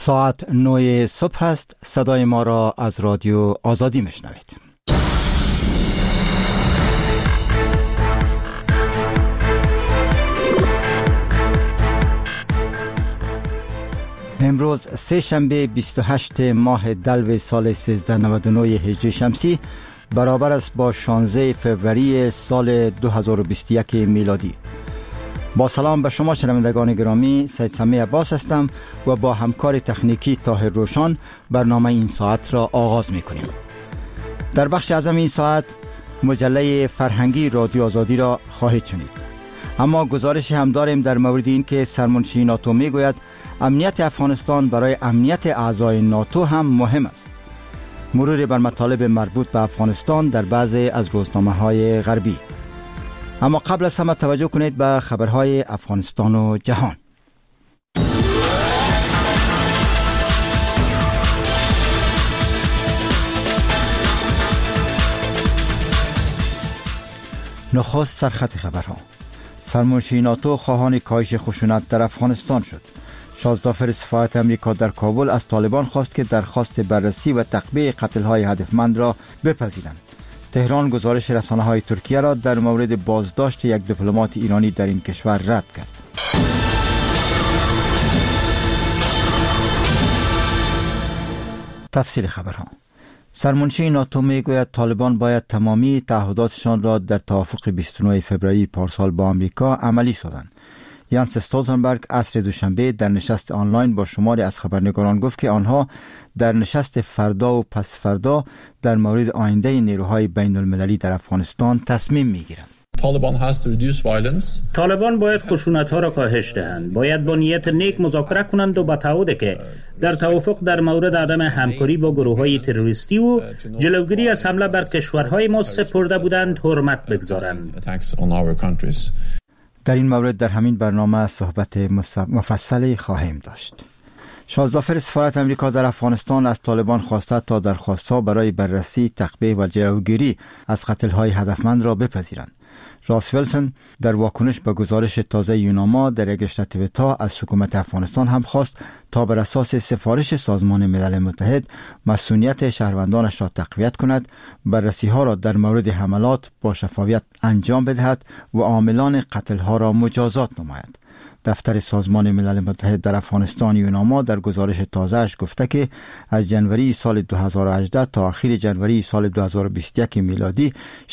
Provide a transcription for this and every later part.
ساعت 9 صبح است. صدای ما را از رادیو آزادی میشنوید. امروز سه شنبه 28 ماه دلو سال 1399 هجری شمسی برابر است با 16 فوریه سال 2021 میلادی. با سلام به شما شنوندگان گرامی، سید سمی عباس هستم و با همکار تکنیکی طاهر روشان برنامه این ساعت را آغاز می‌کنیم. در بخش اعظم این ساعت مجله فرهنگی رادیو آزادی را خواهید شنید. اما گزارش هم داریم در مورد این که سرمنشی ناتو میگوید امنیت افغانستان برای امنیت اعضای ناتو هم مهم است. مرور بر مطالب مربوط به افغانستان در بعضی از روزنامه‌های غربی. اما قبل از همه توجه کنید به خبرهای افغانستان و جهان. نخست سرخط خبرها. سرمنشی ناتو خواهان کاهش خشونت در افغانستان شد. شازدافر سفارت امریکا در کابل از طالبان خواست که درخواست بررسی و تقبیه قتل‌های هدفمند را بپذیرند. تهران گزارش رسانه‌های ترکیه را در مورد بازداشت یک دیپلمات ایرانی در این کشور رد کرد. تفصیل خبرها. سرمنشی ناتو میگوید طالبان باید تمامی تعهداتشان را در توافق 29 فوریه پارسال با آمریکا عملی سازند. یانس استولتنبرگ عصر دوشنبه در نشست آنلاین با شماری از خبرنگاران گفت که آنها در نشست فردا و پس فردا در مورد آینده نیروهای بین المللی در افغانستان تصمیم میگیرند. طالبان باید خشونت‌ها را کاهش دهند. باید با نیت نیک مذاکره کنند و با تعهدی که در توافق در مورد عدم همکاری با گروه‌های تروریستی و جلوگیری از حمله بر کشورهای ما سپرده بودند حرمت بگذارند. در این مورد در همین برنامه صحبت مفصلی خواهیم داشت. شازدافر سفارت امریکا در افغانستان از طالبان خواسته تا درخواست‌ها برای بررسی، تقبیه و جلوگیری از قتل‌های هدفمند را بپذیرند. راس ویلسون در واکنش به گزارش تازه یوناما در یک رشته توییت‌ها از حکومت افغانستان هم خواست تا بر اساس سفارش سازمان ملل متحد مسئولیت شهروندانش را تقویت کند، بررسی‌ها را در مورد حملات با شفافیت انجام بدهد و عاملان قتل‌ها را مجازات نماید. دفتر سازمان ملل متحد در افغانستان یوناما در گزارش تازه‌اش گفته که از جنوری سال 2018 تا آخر جنوری سال 2021 میلادی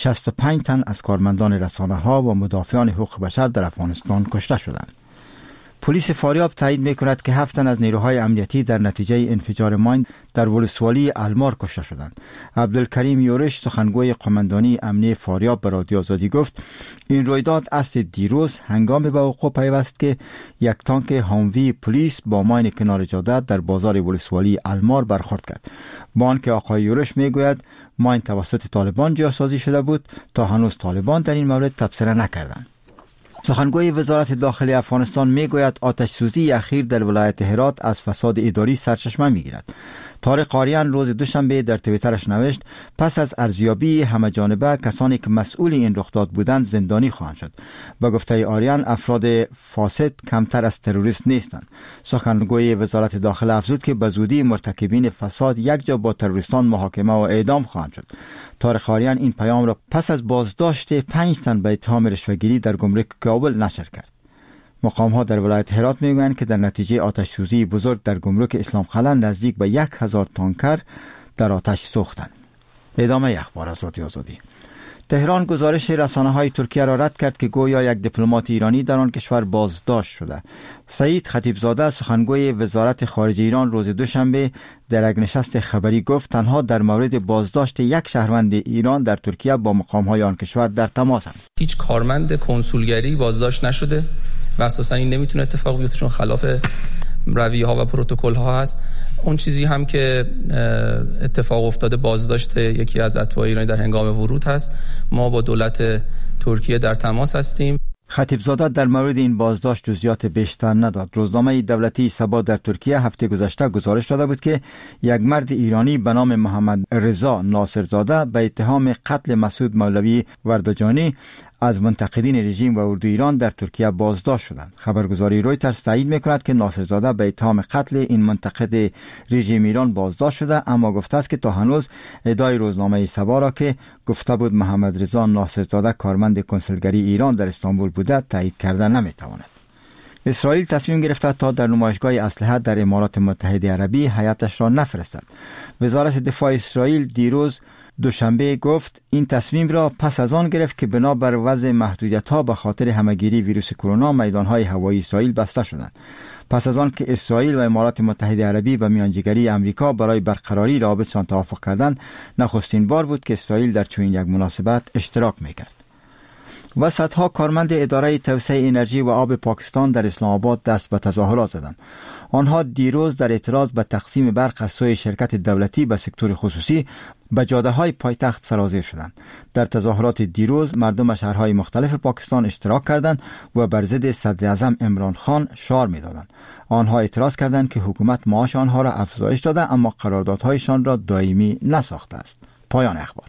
65 تن از کارمندان رسانه‌ها و مدافعان حقوق بشر در افغانستان کشته شدند. پلیس فاریاب تایید می‌کند که 7 تن از نیروهای امنیتی در نتیجه انفجار ماین در ولسوالی المار کشته شدند. عبدالکریم یورش سخنگوی قماندانی امنیه فاریاب به رادیو آزادی گفت این رویداد اصل دیروز هنگامی به وقوع پیوست که یک تانک هاموی پلیس با ماین کنار جاده در بازار ولسوالی المار برخورد کرد. با آنکه آقای یورش میگوید ماین توسط طالبان جاسازی شده بود، تا هنوز طالبان در این مورد تبصره نکردند. سخنگوی وزارت داخلی افغانستان میگوید آتش سوزی اخیر در ولایت هرات از فساد اداری سرچشمه میگیرد. طارق آریان روز دوشنبه در توییترش نوشت پس از ارزیابی همه جانبه کسانی که مسئول این رخداد بودند زندانی خواهند شد. به گفته آریان افراد فاسد کمتر از تروریست نیستند. سخنگوی وزارت داخله افزود که به زودی مرتکبین فساد یک جا با تروریستان محاکمه و اعدام خواهند شد. طارق آریان این پیام را پس از بازداشت 5 تن به اتهام رشوه‌گیری در گمرک کابل نشر کرد. مقام‌ها در ولایت هرات میگویند که در نتیجه آتش سوزی بزرگ در گمرک اسلام قلعه نزدیک به 1000 تانکر در آتش سوختند. ادامه اخبار از رادیو آزادی. تهران گزارش رسانه‌های ترکیه را رد کرد که گویا یک دیپلمات ایرانی در آن کشور بازداشت شده. سعید خطیبزاده سخنگوی وزارت خارجه ایران روز دوشنبه در یک نشست خبری گفت تنها در مورد بازداشت یک شهروند ایران در ترکیه با مقام‌های آن کشور در تماسند. هیچ کارمند کنسولگری بازداشت نشده و اساساً این نمیتونه اتفاق بیفته چون خلاف رویه‌ها و پروتکل‌ها هست. اون چیزی هم که اتفاق افتاده بازداشت یکی از اتباع ایرانی در هنگام ورود هست. ما با دولت ترکیه در تماس هستیم. خطیبزاده در مورد این بازداشت جزئیات بیشتر نداد. روزنامه دولتی سبا در ترکیه هفته گذشته گزارش داده بود که یک مرد ایرانی به نام محمد رضا ناصرزاده به اتهام قتل مسعود مولوی وردجانی از منتقدین رژیم و اردوی ایران در ترکیه بازداشت شدند. خبرگزاری رویترز تایید می‌کند که ناصرزاده به اتهام قتل این منتقد رژیم ایران بازداشت شده، اما گفته است که تا هنوز ادعای روزنامه سبا را که گفته بود محمد رضا ناصرزاده کارمند کنسولگری ایران در استانبول بوده تایید کرده نمی‌تواند. اسرائیل تصمیم گرفته تا در نمایشگاه اسلحه در امارات متحده عربی هیاتش را نفرستد. وزارت دفاع اسرائیل دیروز دوشنبه گفت این تصمیم را پس از آن گرفت که بنابر وضع محدودیت‌ها به خاطر همه‌گیری ویروس کرونا میدان‌های هوایی اسرائیل بسته شدند. پس از آن که اسرائیل و امارات متحده عربی به میانجیگری امریکا برای برقراری روابطشان توافق کردند، نخستین بار بود که اسرائیل در چنین یک مناسبت اشتراک می‌کرد. و صدها کارمند اداره توسعه انرژی و آب پاکستان در اسلام آباد دست به تظاهرات زدند. آنها دیروز در اعتراض به تقسیم برق از سوی شرکت دولتی به سکتور خصوصی به جاده‌های پایتخت سرازیر شدند. در تظاهرات دیروز مردم شهرهای مختلف پاکستان اشتراک کردند و بر ضد صدر اعظم عمران خان شعار می‌دادند. آنها اعتراض کردند که حکومت معاش آنها را افزایش داده اما قراردادهایشان را دائمی نساخته است. پایان اخبار.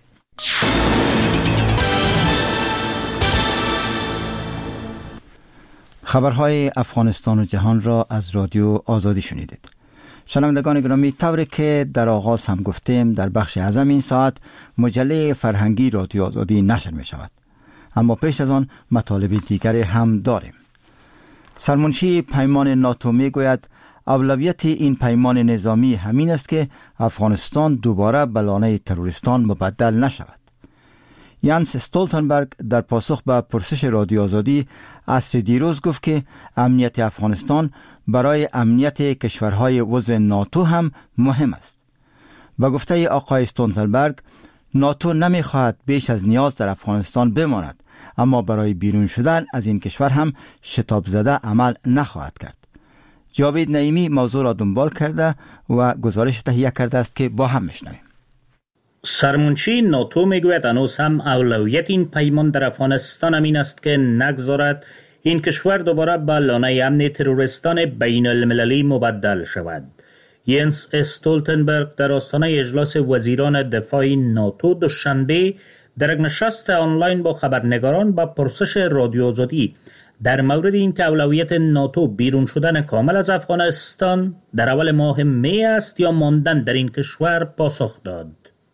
خبرهای افغانستان و جهان را از رادیو آزادی شنیدید. شنوندگان گرامی، طوری که در آغاز هم گفتیم در بخش اعظم این ساعت مجله فرهنگی رادیو آزادی نشر می شود، اما پیش از آن مطالب دیگری هم داریم. سرمنشی پیمان ناتو می گوید اولویت این پیمان نظامی همین است که افغانستان دوباره به لانه تروریستان مبدل نشود. یانس استولتنبرگ در پاسخ به پرسش رادیو آزادی عصر دیروز گفت که امنیت افغانستان برای امنیت کشورهای عضو ناتو هم مهم است. با گفته آقای استولتنبرگ، ناتو نمیخواهد بیش از نیاز در افغانستان بماند، اما برای بیرون شدن از این کشور هم شتاب زده عمل نخواهد کرد. جاوید نعیمی موضوع را دنبال کرده و گزارش تهیه کرده است که با هم میشنویم. سرمنشی ناتو میگوید هنوز هم اولویت این پیمان در افغانستان همین است که نگذارد این کشور دوباره به لانه امن تروریستان بین المللی مبدل شود. ینس استولتنبرگ در آستانه اجلاس وزیران دفاع ناتو دوشنبه در یک نشست آنلاین با خبرنگاران با پرسش رادیو آزادی در مورد این که اولویت ناتو بیرون شدن کامل از افغانستان در اول ماه می است یا ماندن در این کشور پاسخ داد.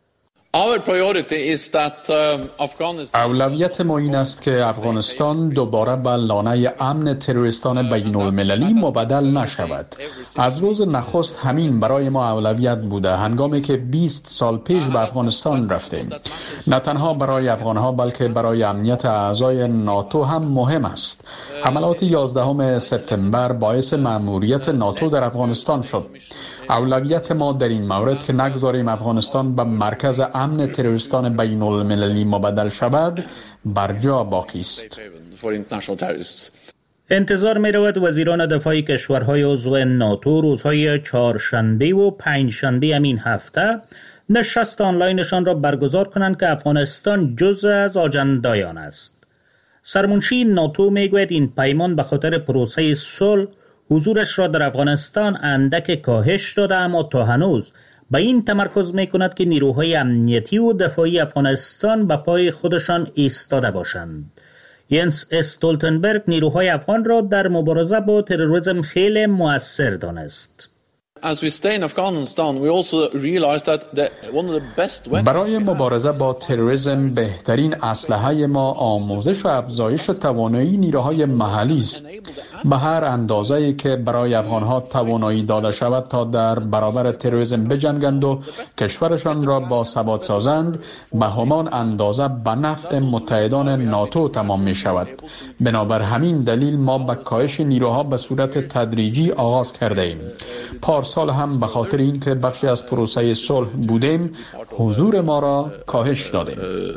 اولویت ما این است که افغانستان دوباره به لانه امن تروریستان بین المللی مبدل نشود. از روز نخست همین برای ما اولویت بوده، هنگامی که 20 سال پیش به افغانستان رفتیم. نه تنها برای افغانها بلکه برای امنیت اعضای ناتو هم مهم است. حملات 11 سپتامبر باعث مأموریت ناتو در افغانستان شد. اولویت ما در این مورد که نگذاریم افغانستان به مرکز امن تروریستان بین المللی مبدل شود بر جا باقی است. انتظار می رود وزیران دفاع کشورهای عضو ناتو روزهای چهارشنبه و پنجشنبه همین هفته نشست آنلاینشان را برگزار کنند که افغانستان جزء از آجندای آن است. سرمنشی ناتو می گوید این پیمان به خاطر پروسه صلح حضورش را در افغانستان اندک کاهش داده، اما تا هنوز به این تمرکز می کند که نیروهای امنیتی و دفاعی افغانستان به پای خودشان ایستاده باشند. ینس استولتنبرگ نیروهای افغان را در مبارزه با تروریسم خیلی مؤثر دانست. برای مبارزه با تروریسم بهترین اسلحه ما آموزش و افزایش توانایی نیروهای محلی است. به هر اندازه‌ای که برای افغانها توانایی داده شود تا در برابر تروریسم بجنگند و کشورشان را با ثبات سازند، به همان اندازه به نفع متحدان ناتو تمام می شود. بنابر همین دلیل ما به کاهش نیروها به صورت تدریجی آغاز کرده ایم. پارسال هم به خاطر اینکه بخشی از پروسه صلح بودیم، حضور ما را کاهش دادیم.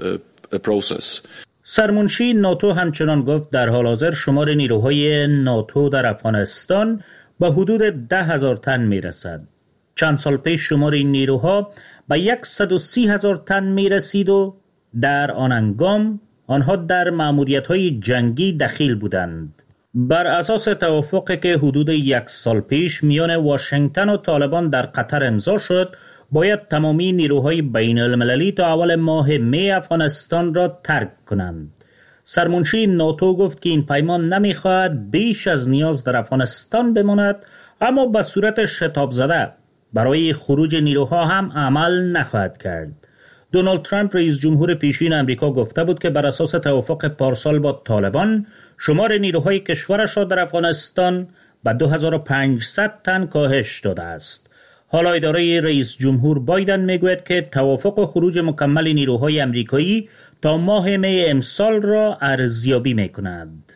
سرمنشی ناتو همچنان گفت در حال حاضر شمار نیروهای ناتو در افغانستان به حدود 10,000 تن می رسد. چند سال پیش شمار این نیروها به 130,000 تن می رسید و در آن هنگام آنها در مأموریت‌های جنگی دخیل بودند. بر اساس توافقی که حدود 1 سال پیش میان واشنگتن و طالبان در قطر امضا شد، باید تمامی نیروهای بین المللی تا اول ماه می افغانستان را ترک کنند. سرمنشی ناتو گفت که این پیمان نمیخواهد بیش از نیاز در افغانستان بماند، اما به صورت شتاب زده برای خروج نیروها هم عمل نخواهد کرد. دونالد ترامپ رئیس جمهور پیشین امریکا گفته بود که بر اساس توافق پارسال با طالبان شمار نیروهای کشورش را در افغانستان به 2500 تن کاهش داده است. حالا اداره رئیس جمهور بایدن میگوید که توافق خروج مکمل نیروهای امریکایی تا ماه می امسال را ارزیابی میکند.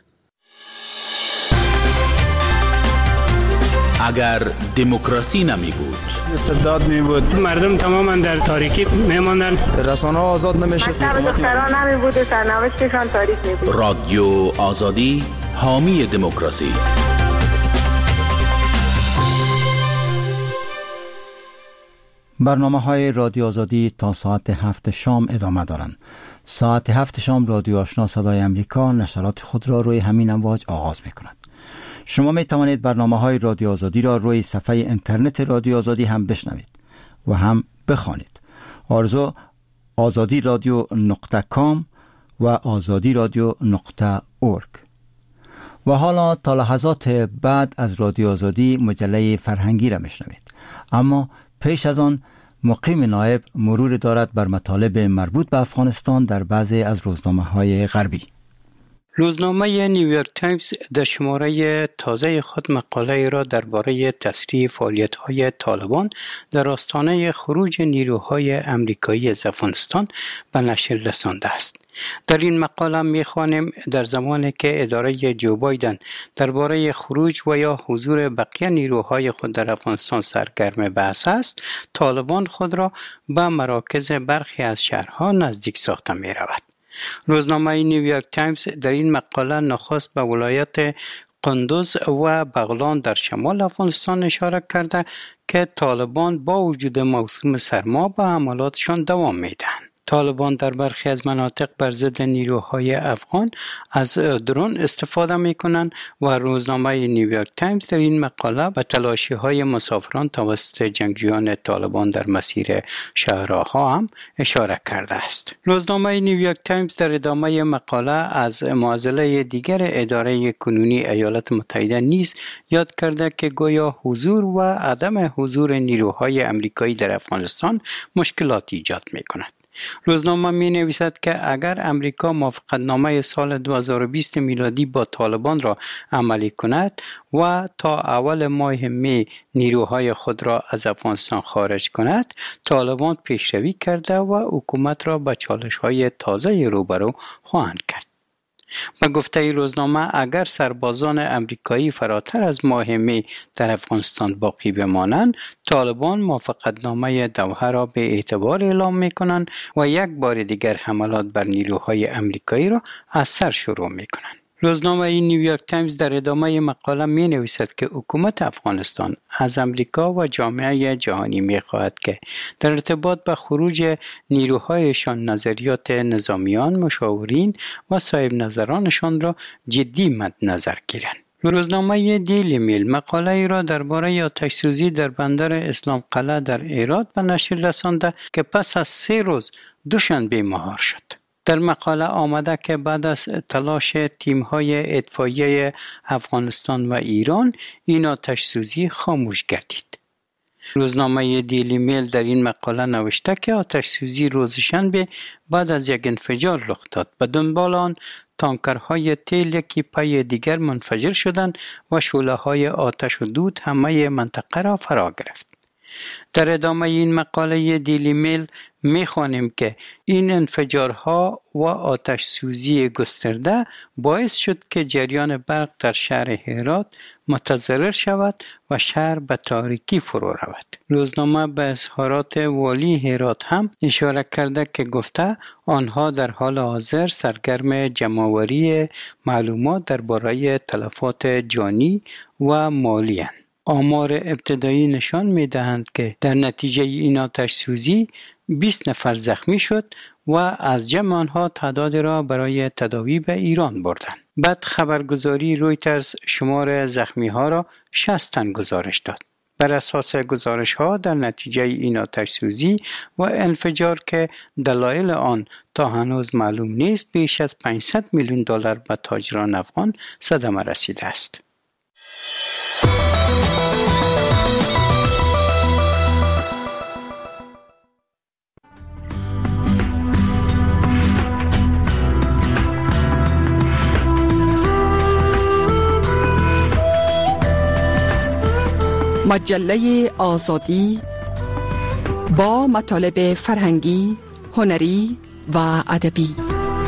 اگر دموکراسی نمی بود، استبداد می بود، مردم تماما در تاریکی میماندن، رسانه ها آزاد نمیشد، دختران نمی بود، سرنوشتشان تاریک می بود. رادیو آزادی حامی دموکراسی. برنامه‌های رادیو آزادی تا ساعت 7 شام ادامه دارند. ساعت 7 شام رادیو آشنا صدای امریکا نشرات خود را روی همین امواج آغاز می‌کند. شما می توانید برنامه‌های رادیو آزادی را روی صفحه اینترنت رادیو آزادی هم بشنوید و هم بخوانید. آرزو azadiradyo.com و azadiradyo.org. و حالا تا لحظات بعد از رادیو آزادی مجله فرهنگی را میشنوید. اما پیش از آن مقیم نایب مرور دارد بر مطالب مربوط به افغانستان در بعضی از روزنامه‌های غربی. روزنامه نیویورک تایمز در شماره تازه خود مقاله را درباره تسریع فعالیت‌های طالبان در آستانه خروج نیروهای امریکایی از افغانستان به نشر رسانده است. در این مقاله می‌خوانیم در زمانی که اداره جو بایدن درباره خروج و یا حضور بقیه نیروهای خود در افغانستان سرگرم بحث است، طالبان خود را به مراکز برخی از شهرها نزدیک ساخته می‌رود. روزنامه نیویورک تایمز در این مقاله نخست به ولایت قندوز و بغلان در شمال افغانستان اشاره کرده که طالبان با وجود موسم سرما به حملاتشان دوام میدهند. طالبان در برخی از مناطق بر ضد نیروهای افغان از درون استفاده میکنند و روزنامه نیویورک تایمز در این مقاله به تلاشی‌های مسافران توسط جنگجویان طالبان در مسیر شهرها هم اشاره کرده است. روزنامه نیویورک تایمز در ادامه مقاله از معضله دیگر اداره کنونی ایالات متحده نیز یاد کرده که گویا حضور و عدم حضور نیروهای امریکایی در افغانستان مشکلات ایجاد میکند. روزنامه می نویسد که اگر امریکا موافقتنامه سال 2020 میلادی با طالبان را عملی کند و تا اول ماه می نیروهای خود را از افغانستان خارج کند، طالبان پیشروی کرده و حکومت را به چالش‌های تازه روبرو خواهند کرد. به گفته روزنامه اگر سربازان امریکایی فراتر از ماه می در افغانستان باقی بمانند، طالبان موافقتنامه دوحه را به اعتبار اعلام می‌کنند و یک بار دیگر حملات بر نیروهای امریکایی را از سر شروع می‌کنند. روزنامه نیویورک تایمز در ادامه مقاله می نویسد که حکومت افغانستان از امریکا و جامعه جهانی می خواهد که در ارتباط به خروج نیروهایشان نظریات نظامیان، مشاورین و صاحب نظرانشان را جدی مد نظر گیرند. روزنامه دیلی میل مقاله ای را درباره آتش‌سوزی در بندر اسلام قلعه در هرات به نشر رسانده که پس از 3 روز دوشنبه مهار شد. در مقاله آمده که بعد از تلاش تیم‌های اطفائیه افغانستان و ایران این آتش‌سوزی خاموش گردید. روزنامه دیلی میل در این مقاله نوشته که آتش‌سوزی روز شنبه بعد از یک انفجار رخ داد. به دنبال آن تانکرهای تیل یکی پی دیگر منفجر شدند و شعله‌های آتش و دود همه منطقه را فرا گرفت. در ادامه این مقاله دیلی میل می‌خوانیم که این انفجارها و آتش سوزی گسترده باعث شد که جریان برق در شهر هرات متضرر شود و شهر به تاریکی فرو رود. روزنامه به اظهارات والی هرات هم اشاره کرده که گفته آنها در حال حاضر سرگرم جمع‌آوری معلومات درباره تلفات جانی و مالی اند. آمار ابتدایی نشان می‌دهند که در نتیجه این آتش سوزی 20 نفر زخمی شد و از جمع آنها تعداد را برای تداوی به ایران بردند. بعد خبرگزاری رویترز شمار زخمی ها را 60 تن گزارش داد. بر اساس گزارش ها در نتیجه این آتش سوزی و انفجار که دلایل آن تا هنوز معلوم نیست، بیش از 500 میلیون دلار به تاجران افغان صدمه رسیده است. مجله آزادی با مطالب فرهنگی، هنری و ادبی.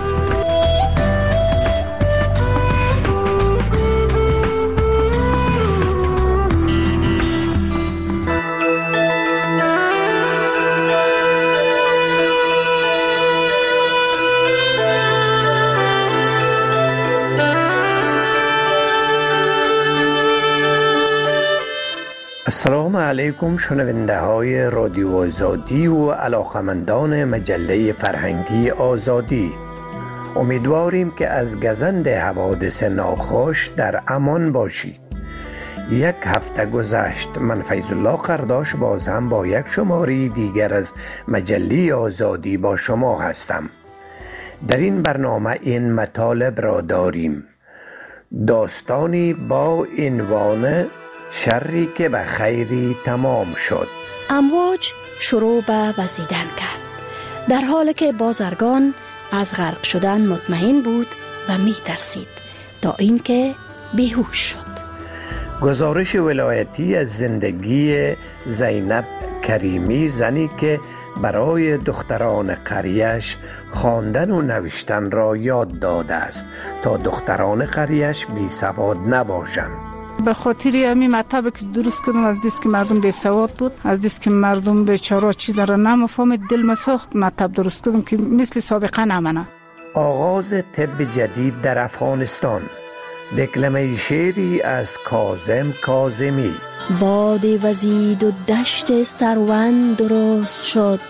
السلام علیکم شنونده های رادیو آزادی و علاقمندان مجله فرهنگی آزادی. امیدواریم که از گزند حوادث ناخوش در امان باشید. یک هفته گذشت، من فیض الله قرداش باز هم با یک شماره دیگر از مجله آزادی با شما هستم. در این برنامه این مطالب را داریم: داستانی با عنوان شری که به خیری تمام شد. امواج شروع به وزیدن کرد، در حالی که بازرگان از غرق شدن مطمئن بود و می ترسید تا اینکه بیهوش شد. گزارش ولایتی از زندگی زینب کریمی، زنی که برای دختران قریش خواندن و نوشتن را یاد داده است تا دختران قریش بی سواد نباشند. به خاطر همین مطلب که درست کردم، از دیست که مردم بی سواد بود، از دیست که مردم بیچاره چیز را نمیفهمید، دل مساخت مطلب درست کردم که مثل سابقه نمانه. آغاز طب جدید در افغانستان. دکلمه شعری از کاظم کاظمی. باد وزید و دشت استروان درست شد،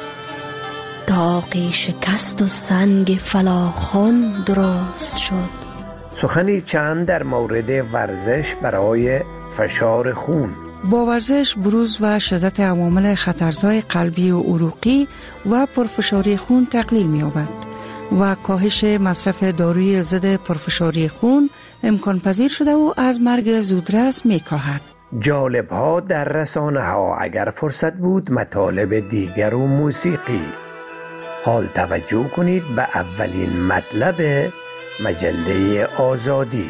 داغی شکست و سنگ فلاخان درست شد. سخنی چند در مورد ورزش برای فشار خون. با ورزش بروز و شدت عوامل خطرزای قلبی و عروقی و پرفشاری خون تقلیل می‌یابد و کاهش مصرف داروی ضد پرفشاری خون امکان پذیر شده و از مرگ زودرس می‌کاهد. جالب ها در رسانه ها، اگر فرصت بود مطالب دیگر و موسیقی. حال توجه کنید به اولین مطلب مجله آزادی.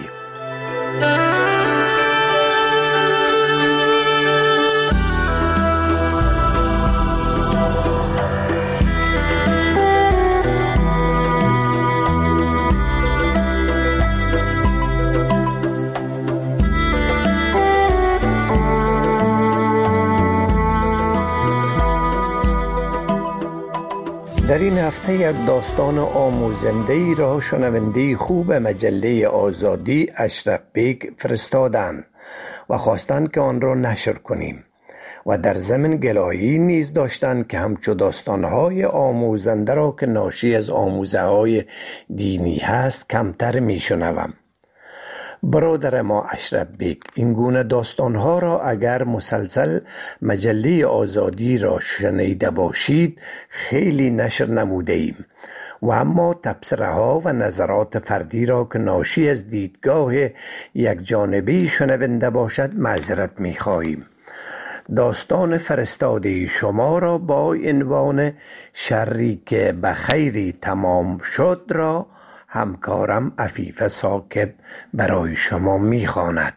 در این هفته یک داستان آموزنده ای را شنونده خوب مجله آزادی اشرف بیگ فرستادند و خواستند که آن را نشر کنیم و در ضمن گلایی نیز داشتند که همچو داستانهای آموزنده را که ناشی از آموزه های دینی هست کمتر می شنوم. برادر ما اشرف بیگ این گونه داستانها را اگر مسلسل مجله آزادی را شنیده باشید خیلی نشر نموده ایم و اما تبصره ها و نظرات فردی را که ناشی از دیدگاه یک جانبه شنونده باشد معذرت می خواهیم. داستان فرستاده شما را با عنوان شری که به خیری تمام شد را همکارم عفیف ثاقب برای شما می‌خواند.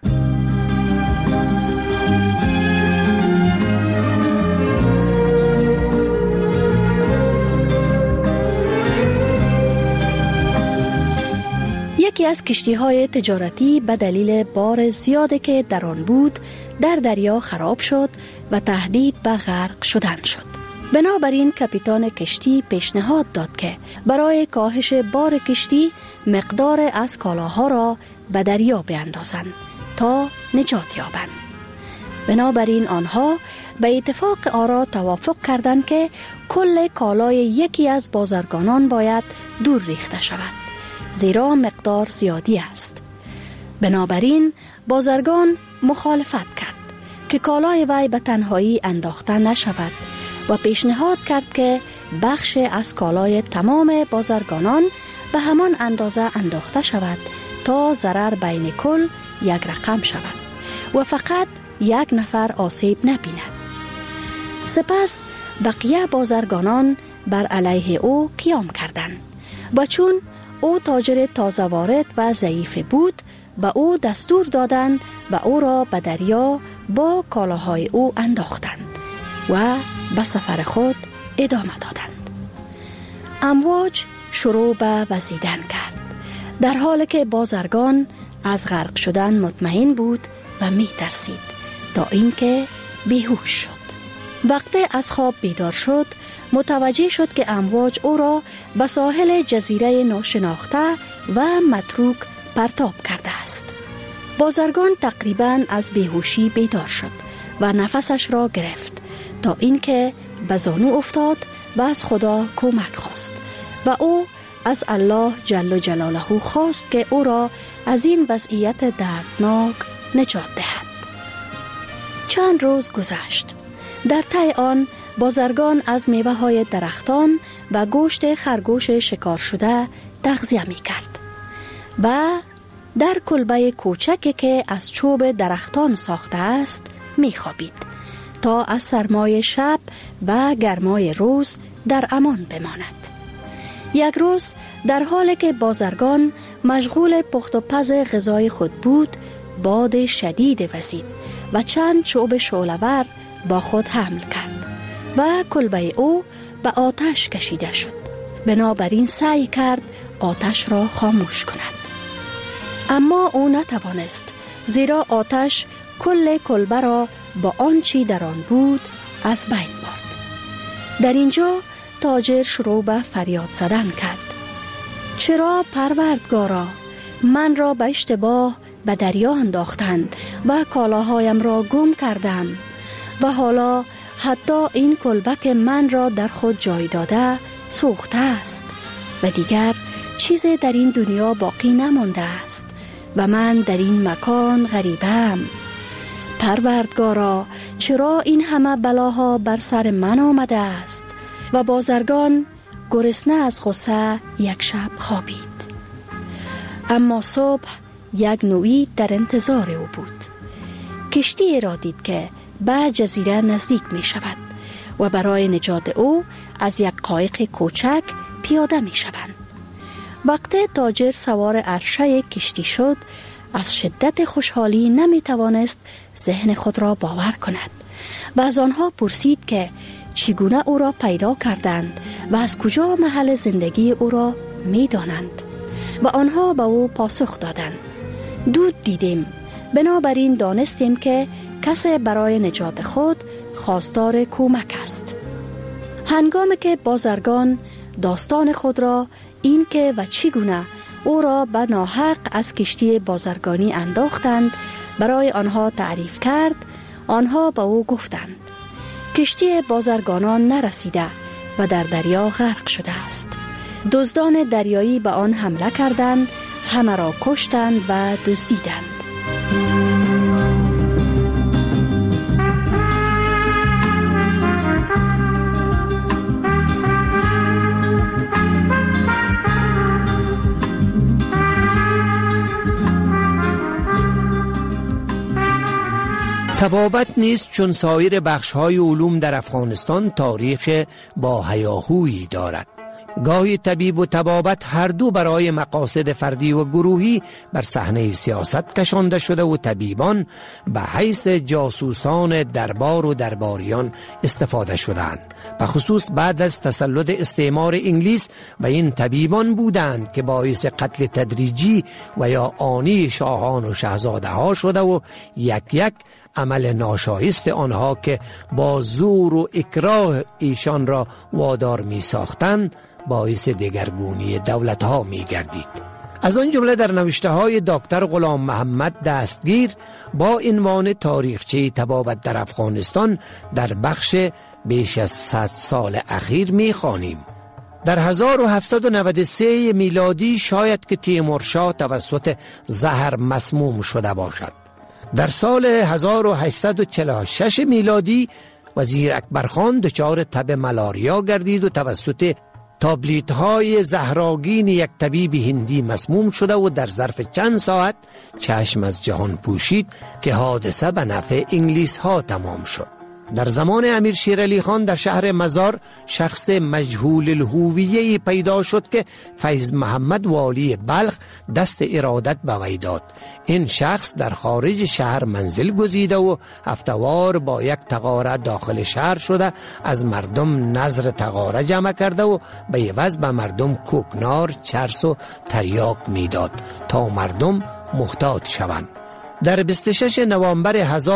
یکی از کشتی‌های تجارتی به دلیل بار زیادی که در آن بود در دریا خراب شد و تهدید به غرق شدن شد. بنابراین کاپیتان کشتی پیشنهاد داد که برای کاهش بار کشتی مقدار از کالاها را به دریا بیندازند تا نجات یابند. بنابراین آنها به اتفاق آرا توافق کردند که کل کالای یکی از بازرگانان باید دور ریخته شود، زیرا مقدار زیادی است. بنابراین بازرگان مخالفت کرد که کالای وی به تنهایی انداخته نشود و پیشنهاد کرد که بخش از کالای تمام بازرگانان به همان اندازه انداخته شود تا ضرر بین کل یک رقم شود و فقط یک نفر آسیب نبیند. سپس بقیه بازرگانان بر علیه او قیام کردند و چون او تاجر تازه وارد و ضعیف بود به او دستور دادند و او را به دریا با کالاهای او انداختند و به سفر خود ادامه دادند. امواج شروع به وزیدن کرد در حالی که بازرگان از غرق شدن مطمئن بود و می ترسید تا اینکه بیهوش شد. وقتی از خواب بیدار شد متوجه شد که امواج او را به ساحل جزیره ناشناخته و متروک پرتاب کرده است. بازرگان تقریباً از بیهوشی بیدار شد و نفسش را گرفت تا اینکه به زانو افتاد و از خدا کمک خواست و او از الله جل جلاله خواست که او را از این وضعیت دردناک نجات دهد. چند روز گذشت. در طی آن بازرگان از میوه های درختان و گوشت خرگوش شکار شده تغذیه می کرد و در کلبه کوچکی که از چوب درختان ساخته است می خوابید تا از سرمای شب و گرمای روز در امان بماند. یک روز در حالی که بازرگان مشغول پخت و پز غذای خود بود باد شدید وزید و چند چوب شعله‌ور با خود حمل کرد و کلبه او به آتش کشیده شد. بنابراین سعی کرد آتش را خاموش کند، اما او نتوانست، زیرا آتش کل کلبه را با آنچه در آن بود از بین برد. در اینجا تاجر شروع به فریاد زدن کرد: چرا پروردگارا من را به اشتباه به دریا انداختند و کالاهایم را گم کردم و حالا حتی این کلبه که من را در خود جای داده سوخته است و دیگر چیزی در این دنیا باقی نمانده است و من در این مکان غریبم. پروردگارا چرا این همه بلاها بر سر من آمده است؟ و بازرگان گرسنه از غصه یک شب خوابید. اما صبح یک نوید در انتظار او بود. کشتی را دید که به جزیره نزدیک می شود و برای نجات او از یک قایق کوچک پیاده می شوند. وقتی تاجر سوار عرشه کشتی شد از شدت خوشحالی نمی توانست ذهن خود را باور کند و از آنها پرسید که چگونه او را پیدا کردند و از کجا محل زندگی او را می دانند و آنها به او پاسخ دادند: دود دیدیم، بنابراین دانستیم که کسی برای نجات خود خواستار کمک است. هنگامی که بازرگان داستان خود را این که و چگونه او را به ناحق از کشتی بازرگانی انداختند برای آنها تعریف کرد، آنها به او گفتند کشتی بازرگانان نرسیده و در دریا غرق شده است. دزدان دریایی به آن حمله کردند، همه را کشتند و دزدیدند. طبابت نیز چون سایر بخش‌های علوم در افغانستان تاریخ با هیاهویی دارد. گاهی طبیب و طبابت هر دو برای مقاصد فردی و گروهی بر صحنه سیاست کشانده شده و طبیبان به حیث جاسوسان دربار و درباریان استفاده شدند. به خصوص بعد از تسلط استعمار انگلیس و این طبیبان بودند که باعث قتل تدریجی و یا آنی شاهان و شاهزاده ها شده و یک یک عمل ناشایست آنها که با زور و اکراه ایشان را وادار می ساختند باعث دگرگونی دولت ها می گردید. از آن جمله در نوشته های دکتر غلام محمد دستگیر با عنوان تاریخچه طبابت در افغانستان در بخش بیش از 100 سال اخیر می خوانیم. در 1793 میلادی شاید که تیمورشاه توسط زهر مسموم شده باشد. در سال 1846 میلادی وزیر اکبرخان دچار تب ملاریا گردید و توسط تابلیت‌های زهراگین یک طبیب هندی مسموم شده و در ظرف چند ساعت چشم از جهان پوشید که حادثه به نفع انگلیس ها تمام شد. در زمان امیر شیر علی خان در شهر مزار شخص مجهول الهویه پیدا شد که فیض محمد والی بلخ دست ارادت به وی داد. این شخص در خارج شهر منزل گزیده و هفته‌وار با یک تغاره داخل شهر شده از مردم نظر تغاره جمع کرده و به عوض به مردم کوکنار، چرس و تریاک میداد تا مردم محتاط شوند. در 26 نوامبر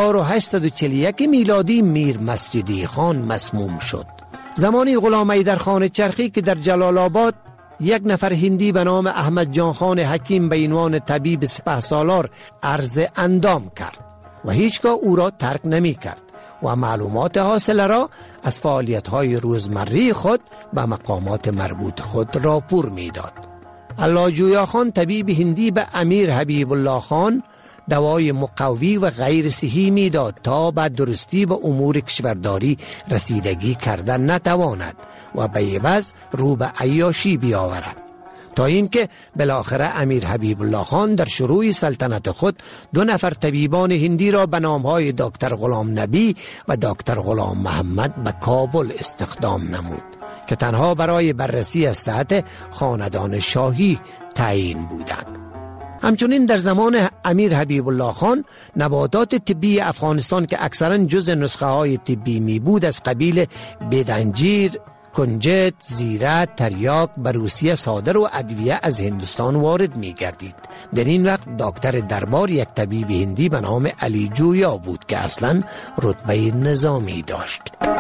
1841 میلادی میر مسجدی خان مسموم شد. زمانی غلام حیدرخان چرخی که در جلال آباد یک نفر هندی به نام احمد جان خان حکیم به عنوان طبیب سپهسالار عرض اندام کرد و هیچگاه او را ترک نمی کرد و معلومات حاصل را از فعالیت‌های روزمره خود به مقامات مربوط خود راپور می داد. الله جویا خان طبیب هندی به امیر حبیب الله خان دوای مقوی و غیر صحی می داد تا به درستی به امور کشورداری رسیدگی کردن نتواند و به عوض رو به عیاشی بیاورد، تا اینکه بالاخره امیر حبیب الله خان در شروع سلطنت خود 2 نفر طبیبان هندی را به نامهای دکتر غلام نبی و دکتر غلام محمد به کابل استخدام نمود که تنها برای بررسی از صحت خاندان شاهی تعیین بودند. همچنین در زمان امیر حبیب الله خان نباتات طبی افغانستان که اکثرا جز نسخه های طبی می بود از قبیل بدنجیر، کنجد، زیره، تریاک به روسیه صادر و ادویه از هندوستان وارد می گردید. در این وقت دکتر دربار یک طبیب هندی به نام علی جویا بود که اصلا رتبه نظامی داشت.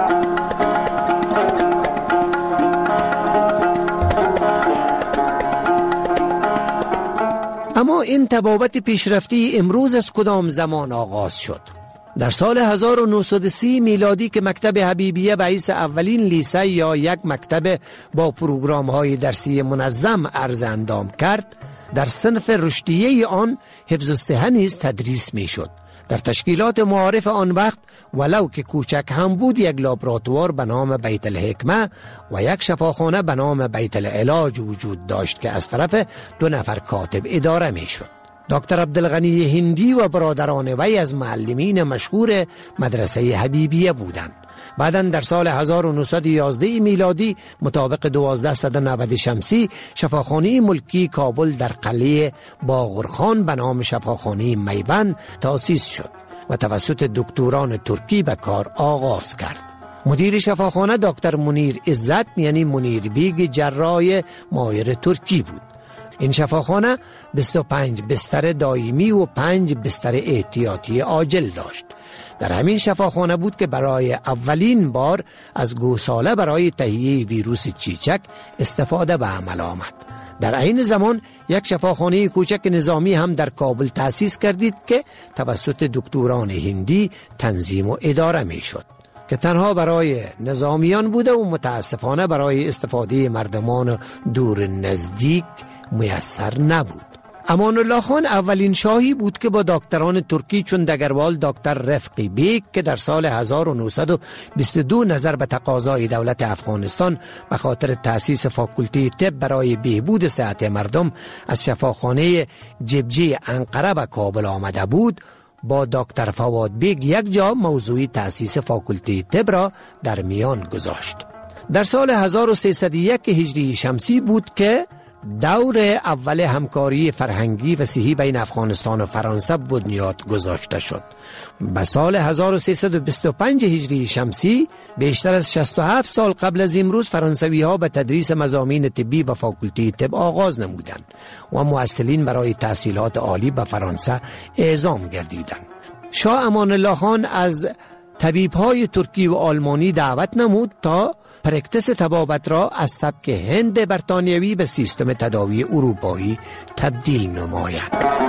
اما این تبابت پیشرفتی امروز از کدام زمان آغاز شد؟ در سال 1930 میلادی که مکتب حبیبیه به حیث اولین لیسه یا یک مکتب با پروگرام های درسی منظم عرض اندام کرد، در صنف رشدیه آن حفظ الصحه نیز تدریس می شد. در تشکیلات معارف آن وقت ولو که کوچک هم بود یک لابراتوار به نام بیت الحکمه و یک شفاخانه به نام بیت العلاج وجود داشت که از طرف 2 نفر کاتب اداره می شد. دکتر عبدالغنی هندی و برادران وی از معلمین مشهور مدرسه حبیبیه بودند. بعداً در سال 1911 میلادی مطابق 1290 شمسی شفاخانه ملکی کابل در قلعه باغرخان به نام شفاخانه میبند تأسیس شد و توسط دکتران ترکی به کار آغاز کرد. مدیر شفاخانه دکتر منیر عزت یعنی منیر بیگ جراح ماهر ترکی بود. این شفاخانه 25 بستر دائمی و 5 بستر احتیاطی عاجل داشت. در همین شفاخانه بود که برای اولین بار از گوساله برای تهیه ویروس چیچک استفاده به عمل آمد. در این زمان یک شفاخانه کوچک نظامی هم در کابل تأسیس کردید که توسط دکتران هندی تنظیم و اداره می شد که تنها برای نظامیان بوده و متاسفانه برای استفاده مردمان دور نزدیک میسر نبود. امان الله خان اولین شاهی بود که با دکتران ترکی چون دگروال دکتر رفقی بیگ که در سال 1922 نظر به تقاضای دولت افغانستان به خاطر تأسیس فاکولته طب برای بهبود صحت مردم از شفاخانه جبجی انقره به کابل آمده بود، با دکتر فواد بیگ یک جا موضوع تأسیس فاکولته طب را در میان گذاشت. در سال 1301 هجری شمسی بود که دور اول همکاری فرهنگی و صحی بین افغانستان و فرانسه بنیاد گذاشته شد. به سال 1325 هجری شمسی بیشتر از 67 سال قبل از امروز فرانسوی ها به تدریس مضامین طبی و فاکولته طب آغاز نمودند و مؤثرین برای تحصیلات عالی به فرانسه اعزام گردیدند. شاه امان الله خان از طبیب‌های ترکی و آلمانی دعوت نمود تا پرکتس طبابت را از سبک هند برطانیوی به سیستم تداوی اروپایی تبدیل نماید.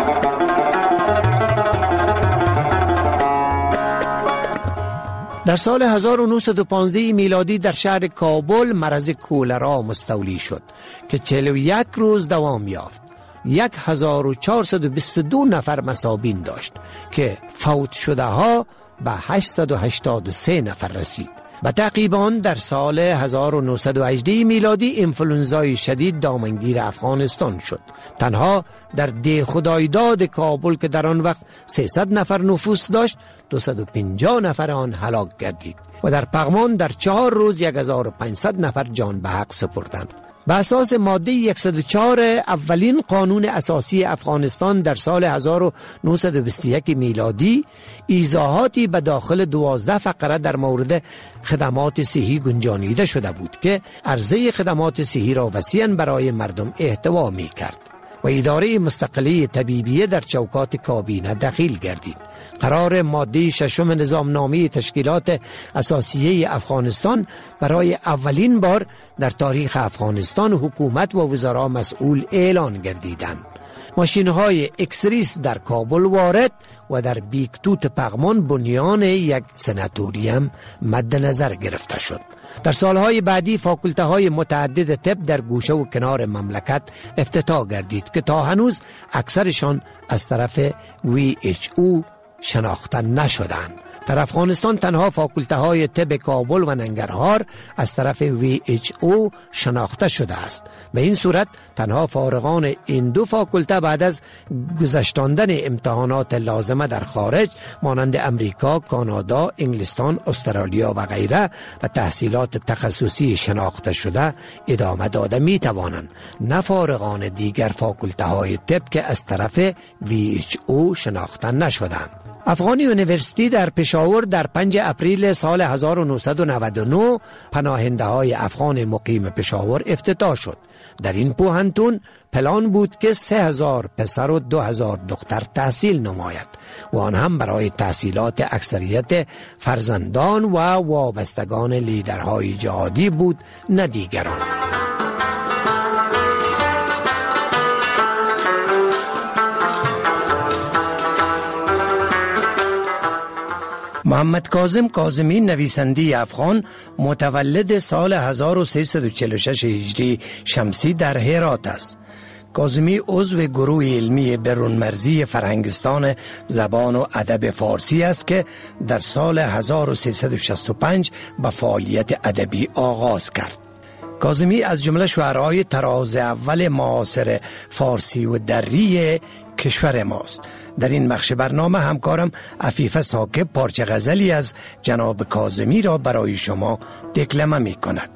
در سال 1915 میلادی در شهر کابل مرض کولرا مستولی شد که 41 روز دوام یافت. 1422 نفر مصابین داشت که فوت شده ها به 883 نفر رسید. و تقریبا در سال 1918 میلادی انفلونزای شدید دامنگیر افغانستان شد. تنها در ده خدایداد کابل که در آن وقت 300 نفر نفوس داشت 250 نفر آن هلاک گردید و در پغمان در 4 روز 1500 نفر جان به حق سپردند. به اساس ماده 104 اولین قانون اساسی افغانستان در سال 1921 میلادی ایضاحاتی به داخل 12 فقره در مورد خدمات صحی گنجانیده شده بود که عرضه خدمات صحی را وسیعاً برای مردم احتوا می کرد و اداره مستقله طبیبیه در چوکات کابینه دخیل گردید. قرار ماده 6 نظامنامه تشکیلات اساسیه افغانستان برای اولین بار در تاریخ افغانستان حکومت و وزرا مسئول اعلان گردیدند. ماشین‌های اکسریس در کابل وارد و در بیکتوت پغمان بنیان یک سناتوریم مد نظر گرفته شد. در سالهای بعدی فاکولته متعدد طب در گوشه و کنار مملکت افتتاح گردید که تا هنوز اکثرشان از طرف WHO شناخته نشدند. در افغانستان تنها فاکولته طب کابل و ننگرهار از طرف WHO شناخته شده است. به این صورت تنها فارغان این دو فاکولته بعد از گذشتاندن امتحانات لازمه در خارج مانند امریکا، کانادا، انگلستان، استرالیا و غیره و تحصیلات تخصصی شناخته شده ادامه داده می توانند، نه فارغان دیگر فاکولته طب که از طرف WHO شناخته نشدند. افغان یونیورسیتی در پشاور در 5 اپریل سال 1999 پناهنده های افغان مقیم پشاور افتتاح شد. در این پوهنتون پلان بود که 3000 پسر و 2000 دختر تحصیل نماید و آن هم برای تحصیلات اکثریت فرزندان و وابستگان لیدرهای جهادی بود، نه دیگران. محمد کاظم کاظمی نویسنده افغان متولد سال 1346 هجری شمسی در هرات است. کاظمی عضو گروه علمی برونمرزی فرهنگستان زبان و ادب فارسی است که در سال 1365 به فعالیت ادبی آغاز کرد. کاظمی از جمله شعرهای طراز اول معاصر فارسی و دری کشور ماست. در این بخش برنامه همکارم عفیفه ثاقب پارچه غزلی از جناب کاظمی را برای شما دکلمه می کند.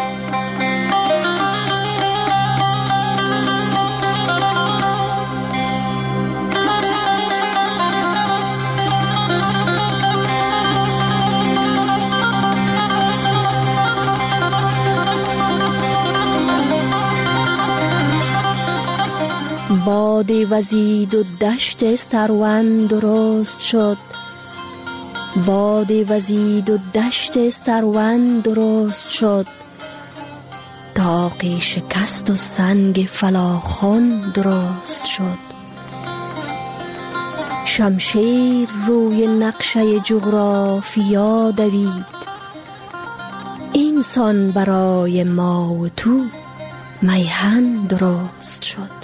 باد وزید و دشت استروان درست شد، باد وزید و دشت استروان درست شد، داغی شکست و سنگ فلاخان درست شد. شمشیر روی نقشه جغرافیا دوید، اینسان برای ما و تو میهن درست شد.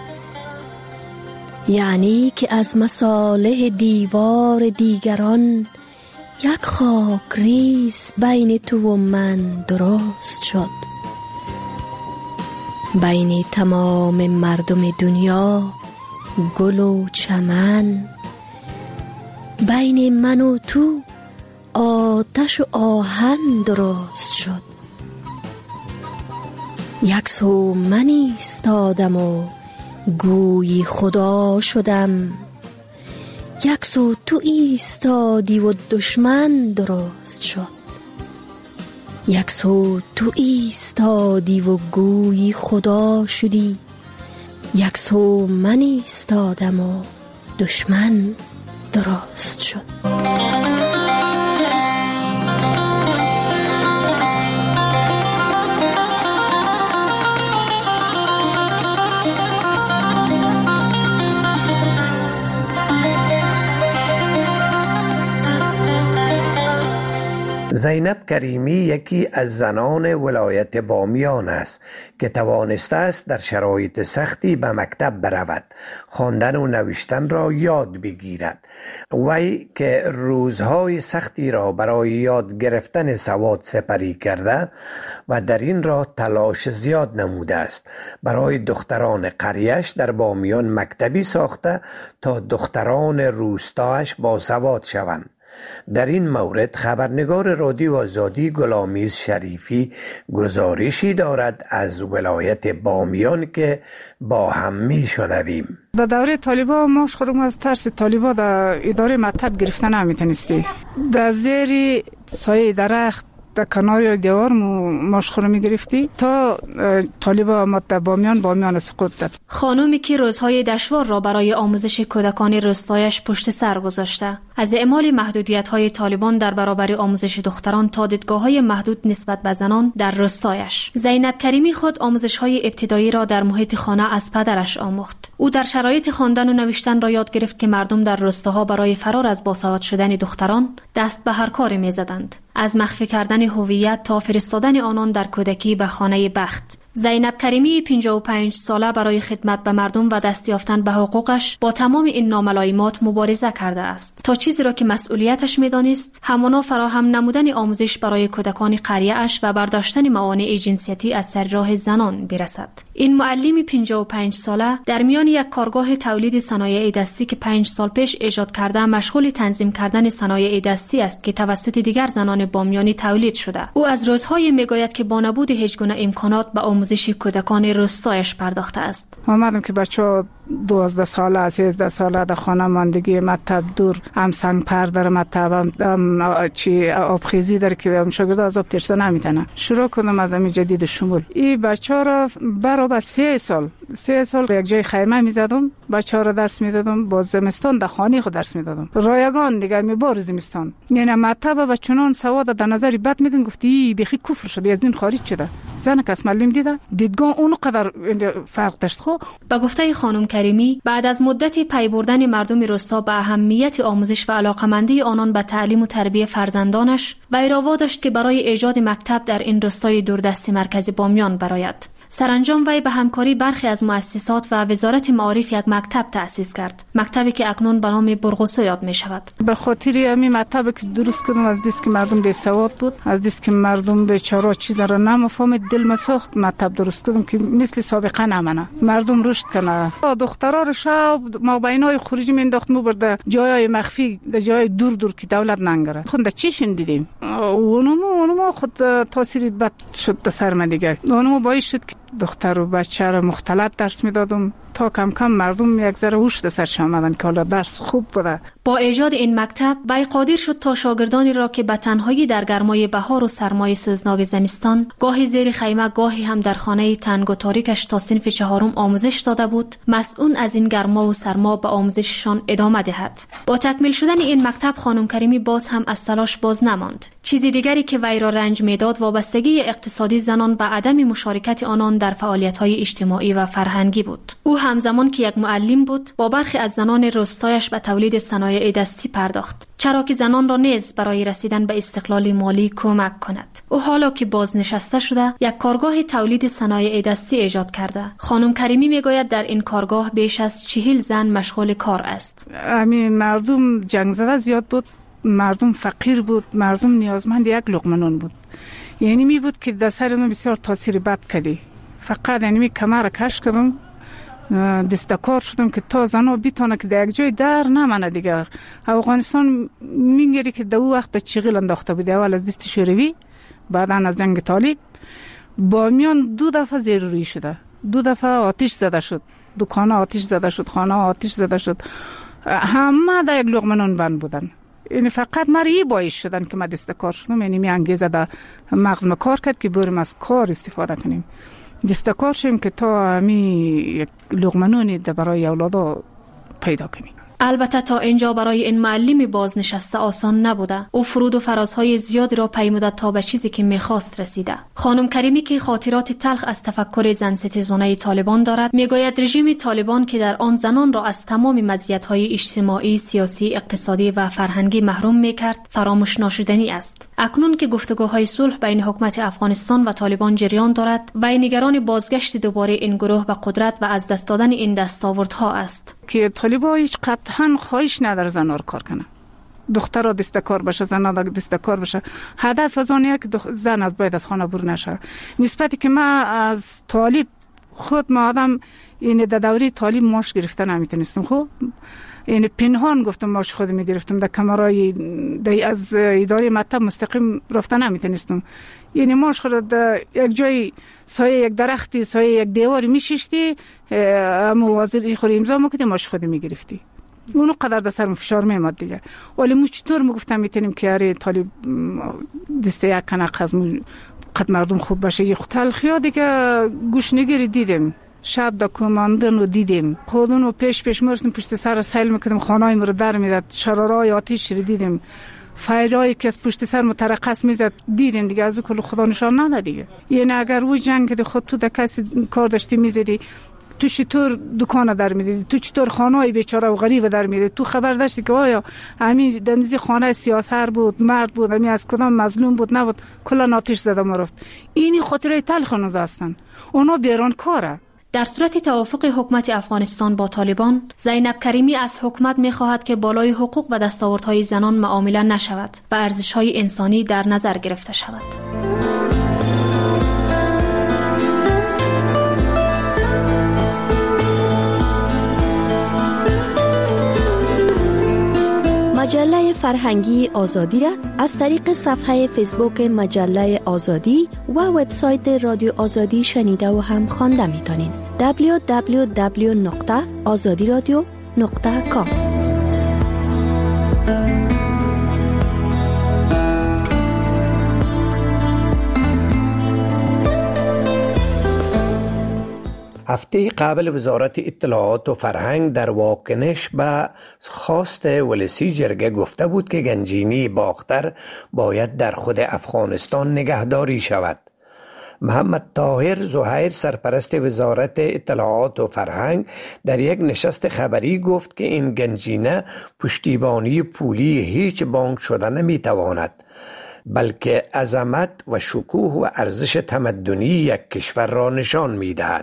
یعنی که از مصالح دیوار دیگران یک خاک ریز بین تو و من درست شد. بین تمام مردم دنیا گل و چمن، بین من و تو آتش و آهن درست شد. یک سو من ایستادم و گویی خدا شدم، یک سو تو ایستادی و دشمن درست شد. یک سو تو ایستادی و گویی خدا شدی، یک سو من ایستادم و دشمن درست شد. زینب کریمی یکی از زنان ولایت بامیان است که توانسته است در شرایط سختی به مکتب برود، خواندن و نوشتن را یاد بگیرد. وی که روزهای سختی را برای یاد گرفتن سواد سپری کرده و در این راه تلاش زیاد نموده است. برای دختران قریه‌اش در بامیان مکتبی ساخته تا دختران روستاش باسواد شوند. در این مورد خبرنگار رادیو آزادی گلامیز شریفی گزارشی دارد از ولایت بامیان که با هم میشنویم. در دوره طالبا ما خودمون از ترس طالبا در اداره مکتب گرفتن نمیتونستی. در زیر سایه درخت در کنار دیوار مشخور میگرفتی تا طالبا مت بامیان سقوط داد. خانومی که روزهای دشوار را برای آموزش کودکان روستایش پشت سر گذاشته، از اعمال محدودیت‌های طالبان در برابر آموزش دختران تا دیدگاه‌های محدود نسبت به زنان در روستایش. زینب کریمی خود آموزش‌های ابتدایی را در محیط خانه از پدرش آموخت. او در شرایط خواندن و نوشتن را یاد گرفت که مردم در روستاها برای فرار از باسواد شدن دختران دست به هر کاری می‌زدند، از مخفی کردن هویت تا فرستادن آنان در کودکی به خانه بخت. زینب کریمی 55 ساله برای خدمت به مردم و دست یافتن به حقوقش با تمام این ناملایمات مبارزه کرده است تا چیزی را که مسئولیتش می‌دانست همانا فراهم نمودن آموزش برای کودکان قریه‌اش و برداشتن موانع جنسیتی از سر راه زنان برسد. این معلم 55 ساله در میان یک کارگاه تولید صنایع دستی که 5 سال پیش ایجاد کرده مشغول تنظیم کردن صنایع دستی است که توسط دیگر زنان بامیانی تولید شده. او از روزهای میگوید که با نبود هیچ گونه امکانات به آموزش کودکان روستایش پرداخته است. آمدم که بچه‌ها 12 ساله 13 ساله در خانه ماندگی مکتب دور، هم سنگ پر در مکتب، هم چی آبخیزی در که هم شاگرد از آب تشته نمیتونن. شروع کردم از همین جدید شمول. این بچه‌ها را برابر 3 سال یک جای خیمه میزدم، بچه‌ها را درس میدادم. با زمستان در خانه خود درس میدادم. رایگان دیگه میبار زمستان. یعنی مکتب بچه‌ان سواد در نظر بد میدن، گفتی بیخی کفر شده، از دین خارج شده. زن کس معلم دیده دیدگاه اون قدر فرق داشت. خب با گفته خانم کریمی بعد از مدتی پی بردن مردم روستا به اهمیت آموزش و علاقمندی آنان به تعلیم و تربیت فرزندانش، وی را واداشت که برای ایجاد مکتب در این روستای دوردست مرکز بامیان برآید. سرانجام وی به همکاری برخی از مؤسسات و وزارت معارف یک مکتب تأسیس کرد، مکتبی که اکنون به نام برغوثو یاد می شود. به خاطر همین مکتبی که درست کردم، از دیست که مردم بی سواد بود، از دیست که مردم بیچاره چیزا را نمیفهمید، دل مسوخت مکتب درست کردم که مثل سابقه نمونه، مردم رشد کنه. دخترا رو شب مابینای خروجی مینداخت برده جای مخفی، جای دور که دولت ننگره. خود چیشون دیدیم، اونمو خود تاثیر بد شد در سر من دیگه. اونمو باعث شد که دختر و بچه را مختلط درس میدادم تا کم کم مردم یک ذره هوش در سرش آمدن که حالا درس خوب بوده. با ایجاد این مکتب وی قادر شد تا شاگردانی را که به تنهایی در گرمای بهار و سرمای سوزناک زمستان گاهی زیر خیمه گاهی هم در خانه تنگ و تاریکش تا صنف 4 آموزش داده بود، مسئول از این گرما و سرما به آموزششان ادامه دهد. با تکمیل شدن این مکتب خانم کریمی باز هم از تلاش باز نماند. چیزی دیگری که وی را رنج میداد وابستگی اقتصادی زنان به عدم مشارکت آنان در فعالیت‌های اجتماعی و فرهنگی بود. او همزمان که یک معلم بود با برخی از زنان روستایش به تولید صنایع دستی پرداخت، چرا که زنان را نیز برای رسیدن به استقلال مالی کمک کند. او حالا که بازنشسته شده یک کارگاه تولید صنایع دستی ایجاد کرده. خانم کریمی میگوید در این کارگاه بیش از 40 زن مشغول کار است. همین مردم جنگ زده زیاد بود، مردم فقیر بود، مردم نیازمند یک لقمه نان بود. یعنی می بود که در سر اون بسیار تاثیر بد کردی. فقط یعنی کمر کش کردم، دستکار شدم که تا زنها بیتونه که در یک جای در نمانه دیگه. افغانستان میگیری که در اون وقت چغیل انداخته بود، اول از دست شوروی، بعدا از جنگ طالب. بامیان 2 دفعه زیر روی شده، 2 دفعه آتش زده شد، دکانه آتش زده شد، خانه آتش زده شد، همه در یک لقمه نان بند بودن. یعنی فقط مری باعث شدن که ما دست کار شدم. یعنی می انگیزه در مغز ما کار کرد که بریم از کار استفاده کنیم، دست کار شیم که تا همی لقمه نانی برای اولادا پیدا کنیم. البته تا اینجا برای این معلم بازنشسته آسان نبوده. او فرود و فرازهای زیادی را پیموده تا به چیزی که میخواست رسیده. خانم کریمی که خاطرات تلخ از تفکر زن ستیزانه طالبان دارد، میگوید رژیم طالبان که در آن زنان را از تمام مزیت‌های اجتماعی، سیاسی، اقتصادی و فرهنگی محروم میکرد، فراموش ناشدنی است. اکنون که گفتگوهای صلح بین حکومت افغانستان و طالبان جریان دارد، وی نگران بازگشت دوباره این گروه به قدرت و از دست دادن این دستاوردها است. که طالبان هیچ قطعا خواهش نداره زنها رو کار کنه، دخترها دستکار بشه، زنها دستکار بشه. هدف از آنه که زن از باید از خانه بر نشه. نسبتی که ما از طالب خود ما آدم این در دوره طالب ماش گرفته نمیتونستم، خب این پنهان گفتم ماش خود میگرفتم، در کمرای از اداره مطب مستقیم رفته نمیتونستم. یعنی ماش خود در یک جای سایه یک درختی، سایه یک دیواری میشیشتی، موازی خوری امضا میکردی، ماش خود میگرفتی. اونو قدر در سرم فشار میامد دیگه. ولی مو چطور میگفتم میتونیم که اره طالب دسته یک کنق از قد مردم خوب باشه. یه تلخیا دیگه گوش نگیری دیدیم، شب دا کماندن رو دیدیم، خودون رو پیش مرسیم پشت سر سیل میکردیم، خانه‌ای رو در میداد، شرارای آتیش رو دیدیم، فایرایی که از پشت سر مترقص میزد دیدیم دیگه. از او کل خدا نشان نده دیگه. یعنی اگر وی جنگ که خود تو در کسی کار داشتی میزدی، تو چطور دکان در میدیدی، تو چطور خانه‌ای بیچاره و غریب در میدیدی، تو خبر داشتی که آیا همین دمیزی خانه سیاسر بود، مرد بود، همین از کدام مظلوم بود نبود، کلا آتش زده مرفت. اینی خاطره تلخ اونو هستن، اونا بیرون کاره. در صورت توافق حکومت افغانستان با طالبان، زینب کریمی از حکومت می‌خواهد که بالای حقوق و دستاوردهای زنان معامله نشود و ارزش‌های انسانی در نظر گرفته شود. مجله فرهنگی آزادی را از طریق صفحه فیسبوک مجله آزادی و وبسایت رادیو آزادی شنیده و هم خوانده می‌تونید. www.azadiradio.com. هفته قبل وزارت اطلاعات و فرهنگ در واکنش به خواست ولسی جرگه گفته بود که گنجینی باختر باید در خود افغانستان نگهداری شود. محمد طاهر زهیر سرپرست وزارت اطلاعات و فرهنگ در یک نشست خبری گفت که این گنجینه پشتیبانی پولی هیچ بانک شده نمیتواند، بلکه عظمت و شکوه و ارزش تمدنی یک کشور را نشان میدهد.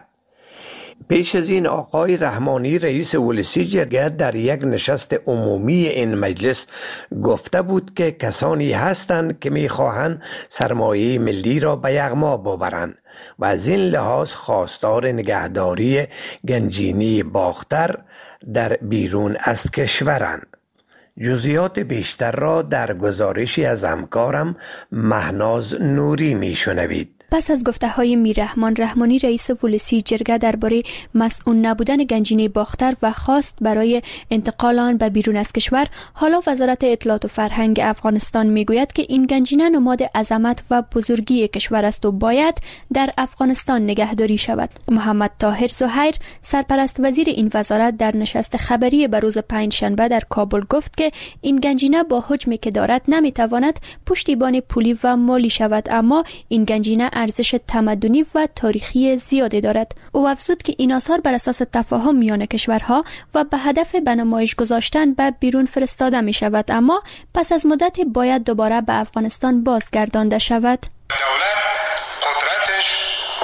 پیش از این آقای رحمانی رئیس ولسی جرگه در یک نشست عمومی این مجلس گفته بود که کسانی هستند که میخواهند سرمایه ملی را به یغما ببرند و از این لحاظ خواستار نگهداری گنجینی باختر در بیرون از کشورند. جزئیات بیشتر را در گزارشی از همکارم مهناز نوری میشنوید. پس از گفته‌های میررحمان رحمانی رئیس ولسی جرگه درباره مسئول نبودن گنجینه باختر و خواست برای انتقال آن به بیرون از کشور، حالا وزارت اطلاعات و فرهنگ افغانستان میگوید که این گنجینه نماد عظمت و بزرگی کشور است و باید در افغانستان نگهداری شود. محمد طاهر زهیر سرپرست وزیر این وزارت در نشست خبری به روز پنجشنبه در کابل گفت که این گنجینه با حجمی که دارد نمیتواند پشتیبان پولی و مالی شود، اما این گنجینه ارزش تمدنی و تاریخی زیادی دارد. او افزود که این آثار بر اساس تفاهم میان کشورها و به هدف به نمایش گذاشتن به بیرون فرستاده می شود، اما پس از مدتی باید دوباره به افغانستان بازگردانده شود. دولت قدرتش و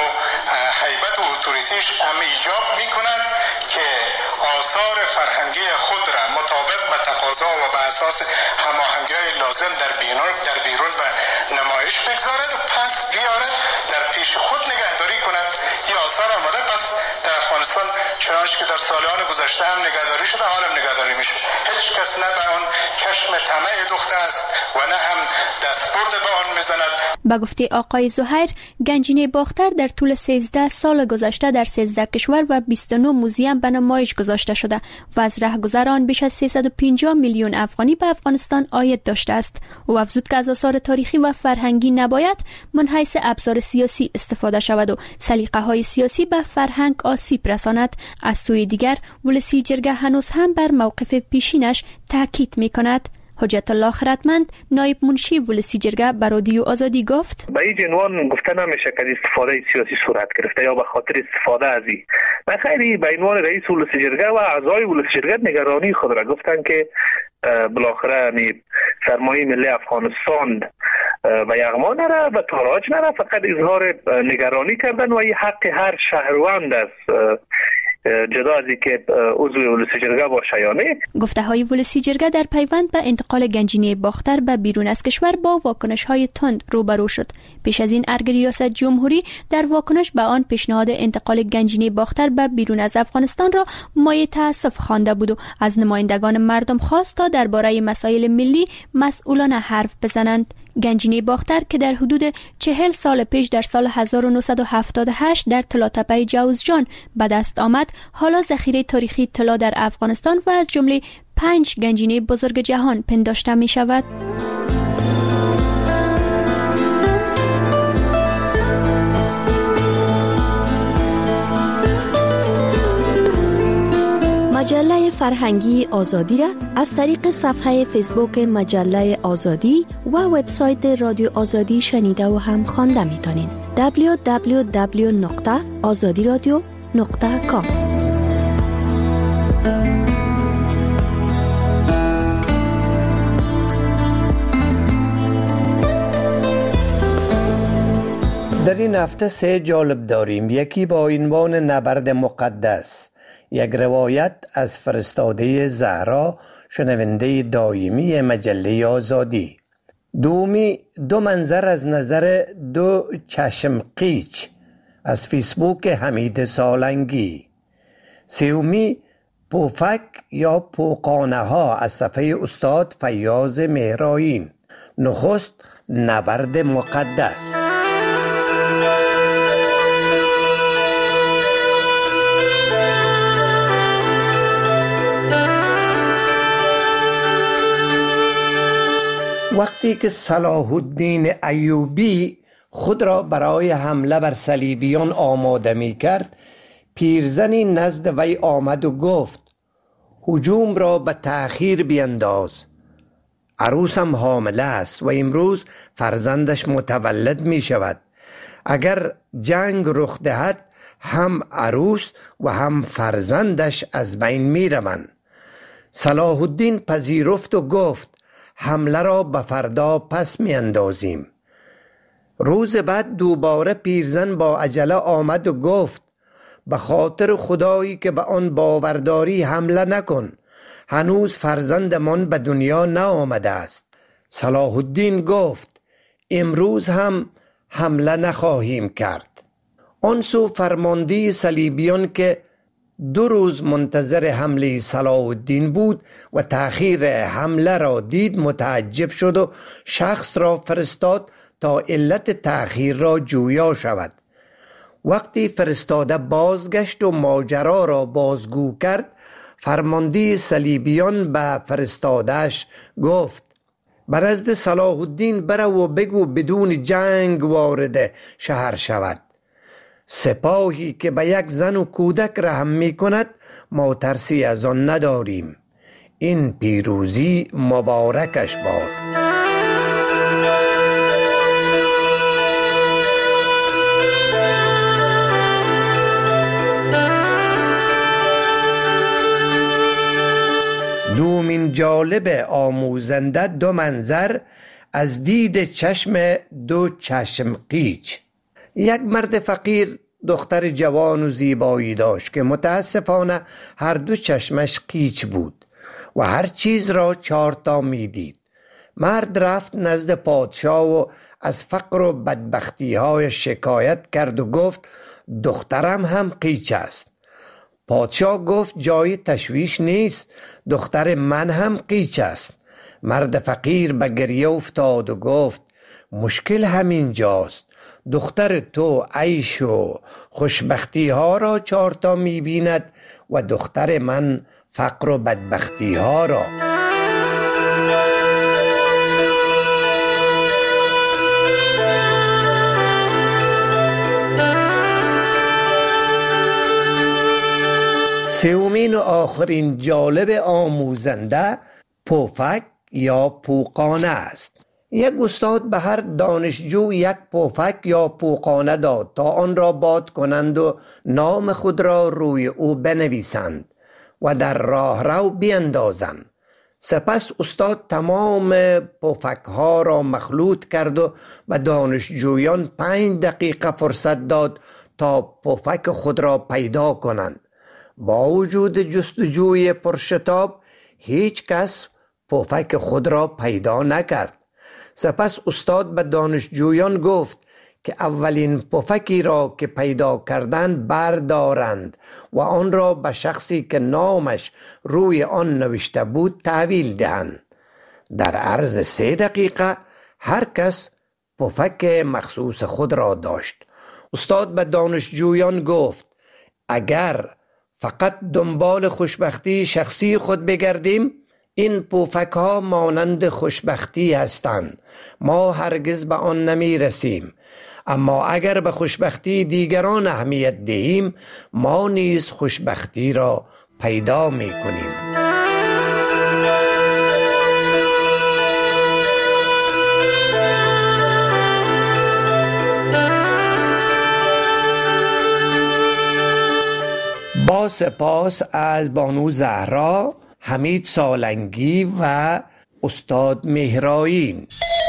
هیبت و اتوریتیش هم ایجاب می کند که آثار فرهنگی خود را مطابق به تقاضا و به اساس هماهنگی‌های لازم در بیرون و نمایش بگذارد و پس بیارد در پیش خود نگهداری کند. این آثار آمده پس در افغانستان چنانچه که در سالان گذشته هم نگهداری شده، حال هم نگهداری میشه. هیچ کس نه به آن چشم طمع دوخته است و نه هم دستبرد به آن میزند. با گفته آقای زهیر، گنجینه باختر در طول 13 سال گذشته در 13 کشور و 29 موزیم به نمایش گذاشته شده و از رهگذر آن بیش از 350 میلیون افغانی به افغانستان عاید داشته است. او افزود که از آثار تاریخی و فرهنگی نباید من حیث ابزار سیاسی استفاده شود و سلیقه‌های سیاسی به فرهنگ آسیب رساند. از سوی دیگر ولسی جرگه هنوز هم بر موقف پیشینش تاکید می‌کند. حجت الله خردمند نایب منشی ولسی جرگه به رادیو آزادی گفت: به این عنوان گفته نمیشه که استفاده سیاسی صورت گرفته یا به خاطر استفاده از این. به خیلی به عنوان رئیس ولسی جرگه و اعضای ولسی جرگه نگرانی خود را گفتن که بالاخره سرمایه ملی افغانستان و یغما نره و تاراج نره، فقط اظهار نگرانی کردن و این حق هر شهروند است جدا از اینکه عضو ولسی جرگه باشه یا نه. گفته های ولسی جرگه در پیوند به انتقال گنجینه باختر به بیرون از کشور با واکنش های تند روبرو شد. پیش از این ارگ ریاست جمهوری در واکنش به آن پیشنهاد انتقال گنجینه باختر به بیرون از افغانستان را مایه تأسف خوانده بود و از نمایندگان مردم خواست تا درباره مسائل ملی مسئولانه حرف بزنند. گنجینه باختر که در حدود 40 سال پیش در سال 1978 در طلاتپه جوزجان به دست آمد، حالا ذخیره تاریخی طلا در افغانستان و از جمله 5 گنجینه بزرگ جهان پنداشته می شود. مجله فرهنگی آزادی را از طریق صفحه فیسبوک مجله آزادی و وبسایت رادیو آزادی شنیده و هم خوانده می‌تونین. www.azadiradio.com. در این هفته 3 جالب داریم. یکی با عنوان نبرد مقدس، یک روایت از فرستاده زهرا، شنونده دائمی مجله آزادی. دومی 2 منظر از نظر 2 چشم قیچ از فیسبوک حمید سالنگی. سومی پوفک یا پوقانه ها از صفحه استاد فیاض مهرائین. نخست نبرد مقدس. وقتی که صلاح الدین ایوبی خود را برای حمله بر صلیبیان آماده می کرد، پیرزنی نزد وی آمد و گفت هجوم را به تأخیر بینداز. عروسم حامله است و امروز فرزندش متولد می شود. اگر جنگ رخ دهد هم عروس و هم فرزندش از بین می روند. صلاح الدین پذیرفت و گفت حمله را به فردا پس می اندازیم. روز بعد دوباره پیرزن با عجله آمد و گفت به خاطر خدایی که به آن باورداری حمله نکن، هنوز فرزندمان به دنیا نآمده است. صلاح الدین گفت امروز هم حمله نخواهیم کرد. آن سو فرمانده صلیبیان که 2 روز منتظر حمله صلاح الدین بود و تأخیر حمله را دید متعجب شد و شخص را فرستاد تا علت تأخیر را جویا شود. وقتی فرستاده بازگشت و ماجرا را بازگو کرد، فرمانده صلیبیان به فرستادهش گفت به نزد صلاح الدین برو و بگو بدون جنگ وارد شهر شود. سپاهی که به یک زن و کودک رحم می کند ما ترسی از آن نداریم. این پیروزی مبارکش باد. دومین جالب آموزنده 2 منظر از دید چشم 2 چشم قیچ. یک مرد فقیر دختر جوان و زیبایی داشت که متاسفانه هر 2 چشمش قیچ بود و هر چیز را 4 تا می دید. مرد رفت نزد پادشاه و از فقر و بدبختی های شکایت کرد و گفت دخترم هم قیچ است. پادشاه گفت جای تشویش نیست، دختر من هم قیچ است. مرد فقیر به گریه افتاد و گفت مشکل همین جاست. دختر تو عیش و خوشبختی ها را 4 تا می بیند و دختر من فقر و بدبختی ها را. سومین و آخرین جالب آموزنده پفک یا پوقانه است. یک استاد به هر دانشجو یک پفک یا پوقانه داد تا آن را باد کنند و نام خود را روی او بنویسند و در راه رو بیندازند. سپس استاد تمام پفک ها را مخلوط کرد و به دانشجویان 5 دقیقه فرصت داد تا پفک خود را پیدا کنند. با وجود جستجوی پرشتاب هیچ کس پفک خود را پیدا نکرد. سپس استاد به دانشجویان گفت که اولین پفکی را که پیدا کردند بردارند و آن را به شخصی که نامش روی آن نوشته بود تحویل دهند. در عرض 3 دقیقه هر کس پفک مخصوص خود را داشت. استاد به دانشجویان گفت اگر فقط دنبال خوشبختی شخصی خود بگردیم، این پفک ها مانند خوشبختی هستند. ما هرگز به آن نمی رسیم. اما اگر به خوشبختی دیگران اهمیت دهیم، ما نیز خوشبختی را پیدا می کنیم. با سپاس از بانو زهرا، حمید سالنگی و استاد مهرایی.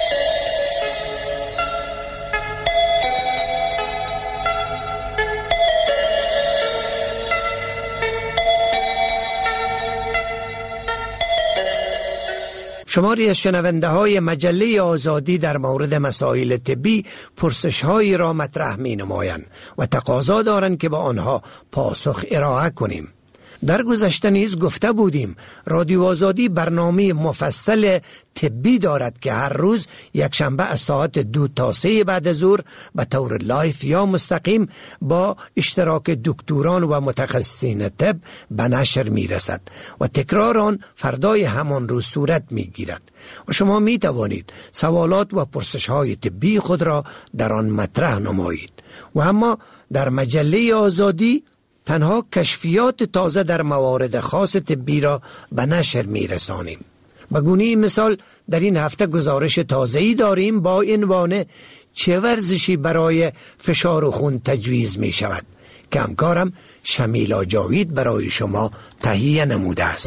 شماری از شنونده های مجله آزادی در مورد مسائل طبی پرسش هایی را مطرح می نمایند و تقاضا دارند که با آنها پاسخ ارائه کنیم. در گذشته نیز گفته بودیم رادیو آزادی برنامه مفصل طبی دارد که هر روز یک شنبه از ساعت 2 تا 3 بعد از ظهر به طور لایف یا مستقیم با اشتراک دکتران و متخصصین طب به نشر می رسد و تکرار آن فردای همان روز صورت می گیرد و شما می توانید سوالات و پرسش های طبی خود را در آن مطرح نمایید. و اما در مجله آزادی تنها کشفیات تازه در موارد خاص طبی را به نشر می رسانیم. به گونه مثال در این هفته گزارش تازه‌ای داریم با عنوان چه ورزشی برای فشار خون تجویز می شود که همکارم شمیلا جاوید برای شما تهیه نموده است.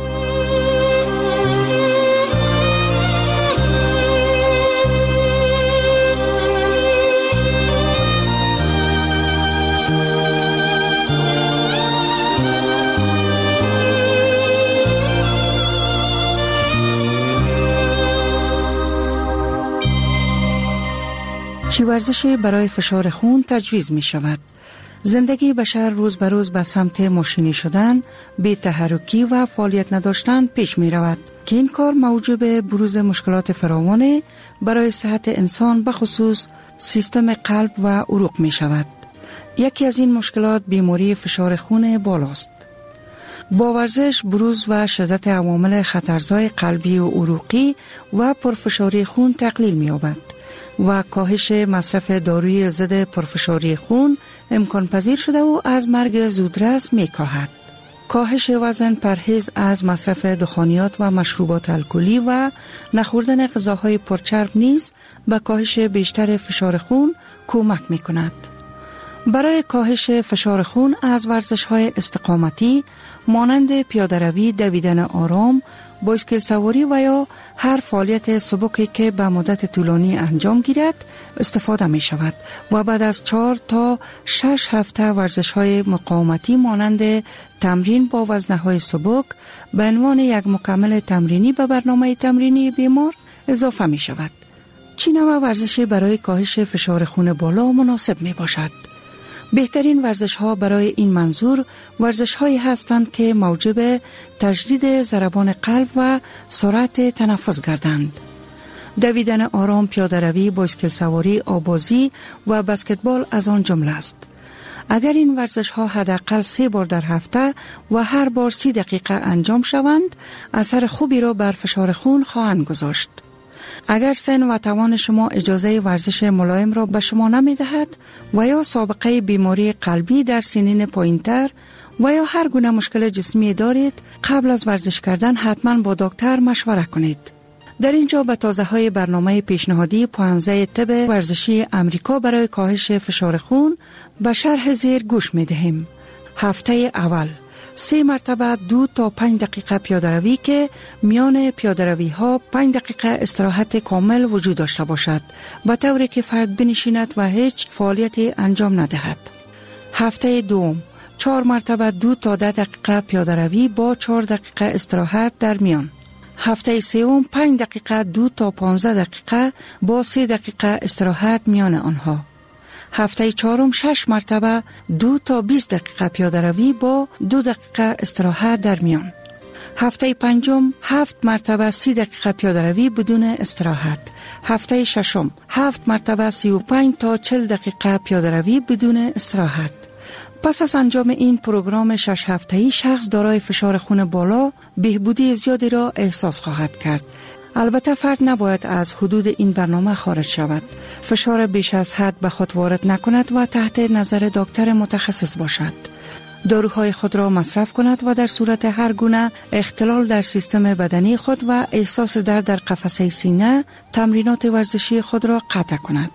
چه ورزشی برای فشار خون تجویز می شود؟ زندگی بشر روز به روز به سمت ماشینی شدن، بی تحرکی و فعالیت نداشتن پیش می رود که این کار موجب بروز مشکلات فراوان برای صحت انسان به خصوص سیستم قلب و عروق می شود. یکی از این مشکلات بیماری فشار خون بالاست. با ورزش بروز و شدت عوامل خطرزای قلبی و عروقی و پرفشاری خون تقلیل می یابد و کاهش مصرف داروی ضد پرفشاری خون امکان پذیر شده و از مرگ زودرس می کاهد. کاهش وزن، پرهیز از مصرف دخانیات و مشروبات الکلی و نخوردن غذاهای پرچرب نیز به کاهش بیشتر فشار خون کمک می کند. برای کاهش فشار خون از ورزش‌های استقامتی مانند پیاده‌روی، دویدن آرام، بایسکل سواری و یا هر فعالیت سبکی که به مدت طولانی انجام گیرد استفاده می شود و بعد از 4 تا 6 هفته ورزش‌های مقاومتی مانند تمرین با وزنه‌های سبک به عنوان یک مکمل تمرینی به برنامه تمرینی بیمار اضافه می شود. چه نوع ورزشی برای کاهش فشار خون بالا مناسب می باشد؟ بهترین ورزش‌ها برای این منظور ورزش‌هایی هستند که موجب تجدید ضربان قلب و سرعت تنفس گردند. دویدن آرام، پیاده‌روی، بایسکل سواری، آبازی و بسکتبال از آن جمله است. اگر این ورزش‌ها حداقل 3 بار در هفته و هر بار 30 دقیقه انجام شوند، اثر خوبی را بر فشار خون خواهند گذاشت. اگر سن و توان شما اجازه ورزش ملایم را به شما نمی دهد و یا سابقه بیماری قلبی در سنین پایین‌تر و یا هر گونه مشکل جسمی دارید، قبل از ورزش کردن حتما با دکتر مشوره کنید. در اینجا به تازه‌های برنامه پیشنهادی پوهنځی طب ورزشی امریکا برای کاهش فشار خون به شرح زیر گوش می دهیم. هفته اول 3 مرتبه 2 تا 5 دقیقه پیاده روی که میان پیاده روی ها 5 دقیقه استراحت کامل وجود داشته باشد به طوری که فرد بنشیند و هیچ فعالیتی انجام ندهد. هفته دوم 4 مرتبه 2 تا 10 دقیقه پیاده روی با 4 دقیقه استراحت در میان. هفته سوم 5 دقیقه 2 تا 15 دقیقه با 3 دقیقه استراحت میان آنها. هفته چهارم 6 مرتبه 2 تا 20 دقیقه پیاده روی با 2 دقیقه استراحت در میان. هفته پنجم 7 مرتبه 30 دقیقه پیاده روی بدون استراحت. هفته ششم 7 مرتبه 35 تا 40 دقیقه پیاده روی بدون استراحت. پس از انجام این پروگرام 6 هفته‌ای شخص دارای فشار خون بالا بهبودی زیادی را احساس خواهد کرد. البته فرد نباید از حدود این برنامه خارج شود. فشار بیش از حد به خود وارد نکند و تحت نظر دکتر متخصص باشد. داروهای خود را مصرف کند و در صورت هر گونه اختلال در سیستم بدنی خود و احساس درد در قفسه سینه تمرینات ورزشی خود را قطع کند.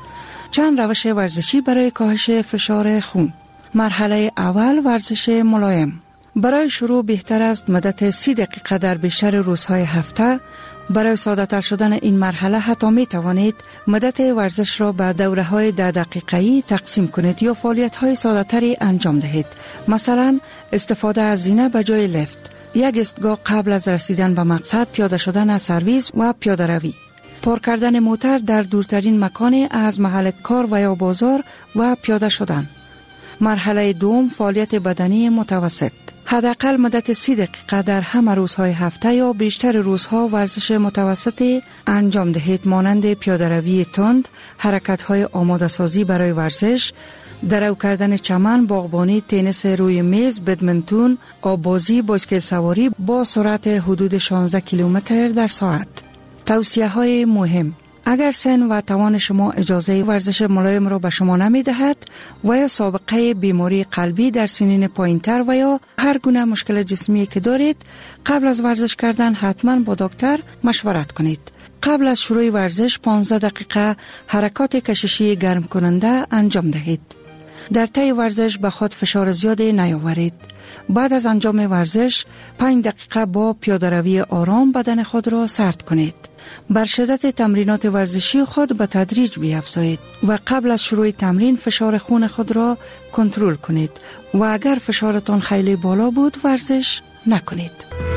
چند روش ورزشی برای کاهش فشار خون. مرحله اول ورزش ملایم. برای شروع بهتر است مدت 30 دقیقه در بیشتر روزهای هفته. برای ساده تر شدن این مرحله حتی می توانید مدت ورزش را به دوره های 10 دقیقه‌ای تقسیم کنید یا فعالیت های ساده تری انجام دهید. مثلا استفاده از زینه به جای لفت، یک ایستگاه قبل از رسیدن به مقصد، پیاده شدن از سرویس و پیاده روی، پارک کردن موتر در دورترین مکان از محل کار و یا بازار و پیاده شدن. مرحله دوم فعالیت بدنی متوسط. حداقل مدت 30 دقیقه در همه روزهای هفته یا بیشتر روزها ورزش متوسطی انجام دهید، مانند پیاده روی تند، حرکت‌های آماده سازی برای ورزش، درو کردن چمن، باغبانی، تنیس روی میز، بدمنتون، آببازی، بایسکل سواری با سرعت حدود 16 کیلومتر در ساعت. توصیه‌های مهم: اگر سن و توان شما اجازه ورزش ملایم را به شما نمی دهد و یا سابقه بیماری قلبی در سنین پایین‌تر و یا هر گونه مشکل جسمی که دارید، قبل از ورزش کردن حتما با دکتر مشورت کنید. قبل از شروع ورزش 15 دقیقه حرکات کششی گرم کننده انجام دهید. در طی ورزش به خود فشار زیادی نیاورید. بعد از انجام ورزش 5 دقیقه با پیاده روی آرام بدن خود را سرد کنید. بر شدت تمرینات ورزشی خود به تدریج بیفزایید و قبل از شروع تمرین فشار خون خود را کنترل کنید و اگر فشارتان خیلی بالا بود ورزش نکنید.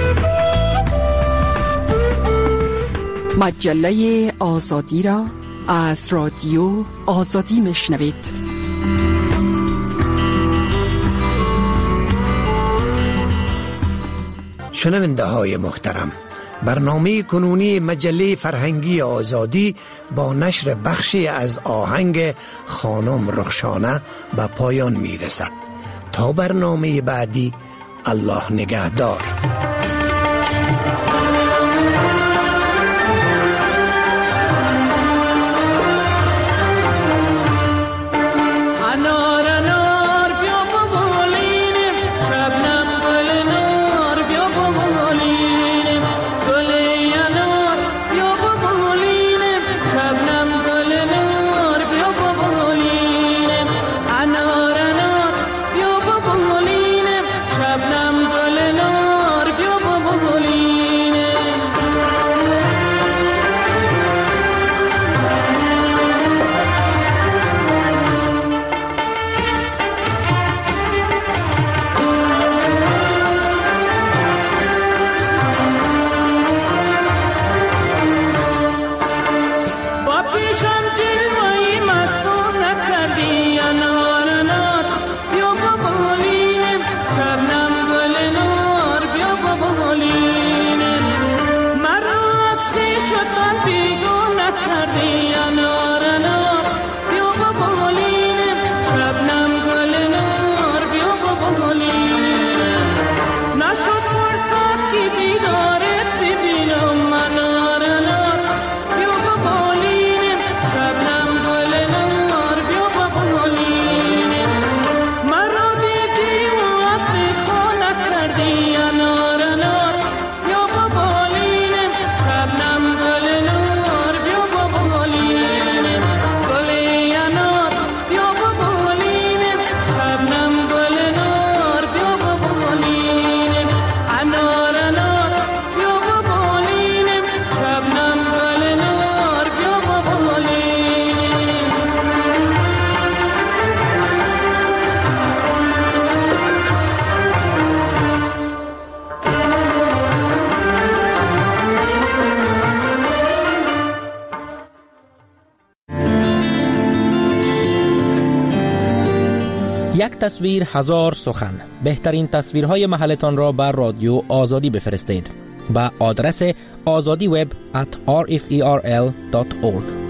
مجله آزادی را از رادیو آزادی میشنوید. شنونده های محترم، برنامه کنونی مجله فرهنگی آزادی با نشر بخشی از آهنگ خانم رخشانه به پایان می رسد. تا برنامه بعدی، الله نگهدار. ببینم من یک تصویر هزار سخن. بهترین تصویرهای محلتان را بر رادیو آزادی بفرستید. با آدرس azadiweb@rferl.org.